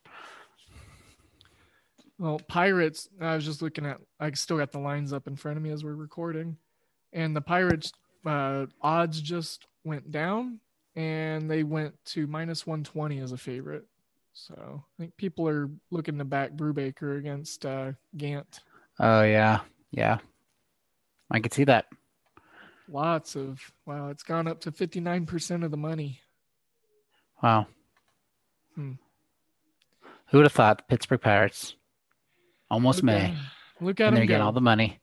Well, Pirates, I was just looking at, I still got the lines up in front of me as we're recording. And the Pirates uh, odds just went down and they went to minus one twenty as a favorite. So I think people are looking to back Brubaker against uh, Gant. Oh, yeah. Yeah. I could see that. Lots of, wow, it's gone up to fifty-nine percent of the money. Wow. Hmm. Who would have thought the Pittsburgh Pirates almost Look May? At, look at And them they're getting go. all the money.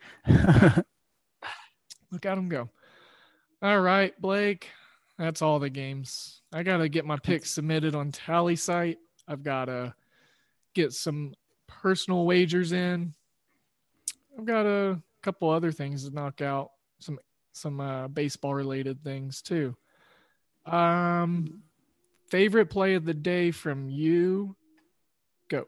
Look at them go. All right, Blake. That's all the games. I got to get my picks submitted on Tally site. I've got to get some personal wagers in. I've got a couple other things to knock out, some some uh, baseball related things too. Um, favorite play of the day from you? Go.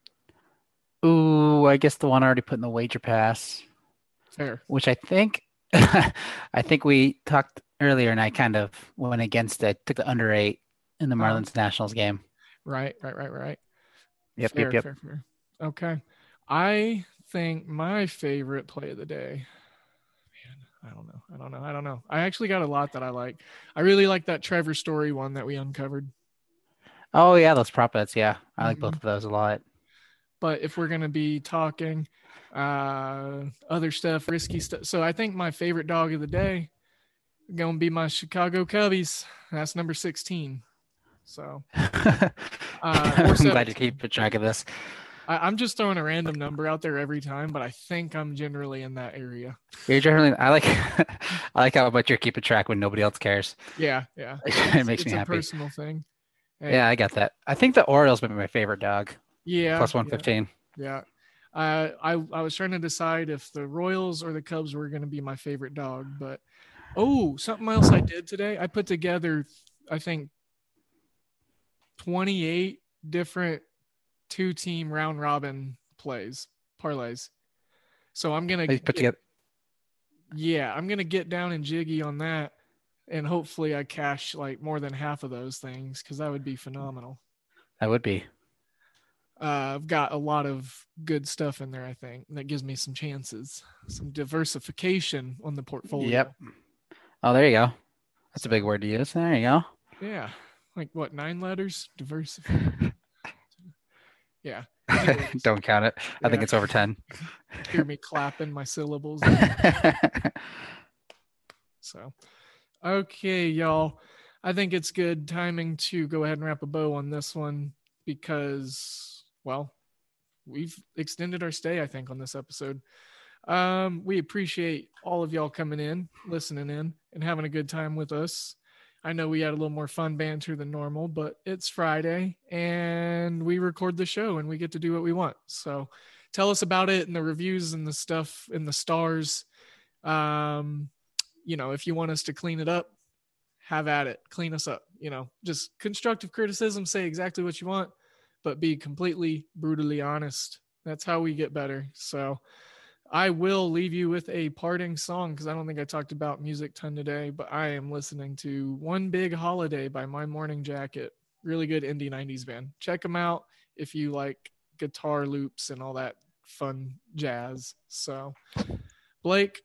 Ooh, I guess the one already put in the wager pass, Fair. which I think I think we talked earlier, and I kind of went against it. Took the under eight in the Uh, Marlins Nationals game. Right, right, right, right. Yep, fair, yep, yep. fair, fair. Okay. I think my favorite play of the day. Man, I don't know. I don't know. I don't know. I actually got a lot that I like. I really like that Trevor Story one that we uncovered. Oh yeah, those prop bets. Yeah, I like Mhm. both of those a lot. But if we're going to be talking uh, other stuff, risky stuff. So I think my favorite dog of the day going to be my Chicago Cubbies. That's number sixteen. So uh, I'm or glad you seventeen. keep track of this. I, I'm just throwing a random number out there every time, but I think I'm generally in that area. You're generally, I like, I like how much you're keeping track when nobody else cares. Yeah, yeah. It makes it's me a happy. personal thing. Hey, Yeah, I got that. I think the Orioles might be my favorite dog. yeah. Plus one yeah, fifteen. Yeah. Uh, I I was trying to decide if the Royals or the Cubs were going to be my favorite dog, but oh, something else I did today. I put together, I think, twenty-eight different two-team round robin plays, parlays. So I'm gonna They put get, together. yeah, I'm gonna get down and jiggy on that, and hopefully I cash like more than half of those things because that would be phenomenal. That would be. Uh, I've got a lot of good stuff in there, I think, that gives me some chances, some diversification on the portfolio. Yep. Oh, there you go. That's a big word to use. There you go. Yeah. like what, nine letters? Diversify. Yeah. Anyways, Don't count it. I yeah. think it's over ten. Hear me clapping my syllables. So, okay, y'all. I think it's good timing to go ahead and wrap a bow on this one because, well, we've extended our stay, I think, on this episode. Um, we appreciate all of y'all coming in, listening in, and having a good time with us. I know we had a little more fun banter than normal, but it's Friday and we record the show and we get to do what we want. So tell us about it and the reviews and the stuff and the stars. Um, you know, if you want us to clean it up, have at it, clean us up, you know, just constructive criticism, say exactly what you want, but be completely brutally honest. That's how we get better. So I will leave you with a parting song because I don't think I talked about music ton today, but I am listening to One Big Holiday by My Morning Jacket. Really good indie nineties band. Check them out if you like guitar loops and all that fun jazz. So, Blake,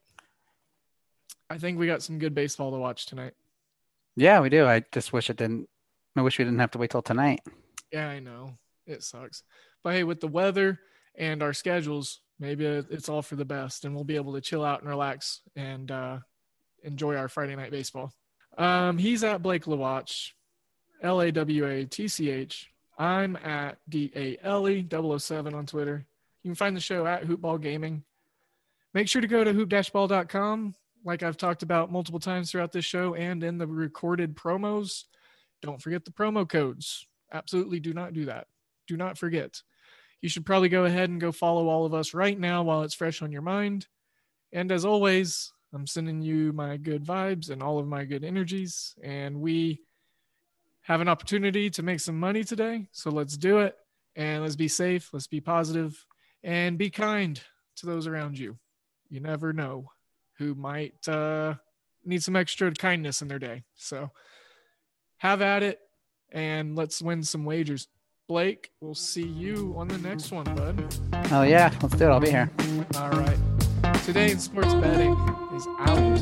I think we got some good baseball to watch tonight. Yeah, we do. I just wish it didn't. I wish we didn't have to wait till tonight. Yeah, I know. It sucks. But hey, with the weather and our schedules, maybe it's all for the best and we'll be able to chill out and relax and uh, enjoy our Friday night baseball. Um, he's at Blake Lawatch, L A W A T C H. I'm at D A L E double oh seven on Twitter. You can find the show at Hoopball Gaming. Make sure to go to hoop dash ball dot com. Like I've talked about multiple times throughout this show and in the recorded promos. Don't forget the promo codes. Absolutely do not do that. Do not forget. You should probably go ahead and go follow all of us right now while it's fresh on your mind. And as always, I'm sending you my good vibes and all of my good energies. And we have an opportunity to make some money today. So let's do it. And let's be safe. Let's be positive and be kind to those around you. You never know who might uh, need some extra kindness in their day. So have at it and let's win some wagers. Blake, we'll see you on the next one, bud. Oh, yeah. Let's do it. I'll be here. All right. Today in Sports Betting is out.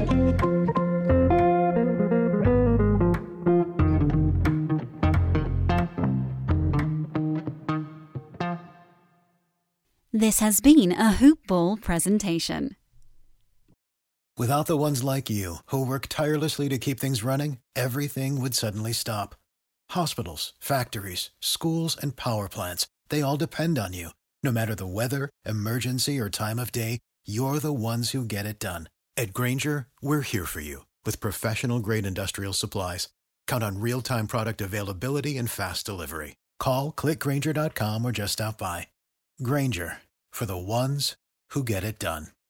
This has been a Hoop Ball presentation. Without the ones like you, who work tirelessly to keep things running, everything would suddenly stop. Hospitals, factories, schools, and power plants, they all depend on you. No matter the weather, emergency, or time of day, you're the ones who get it done. At Grainger, we're here for you with professional-grade industrial supplies. Count on real-time product availability and fast delivery. Call, click Grainger dot com, or just stop by. Grainger, for the ones who get it done.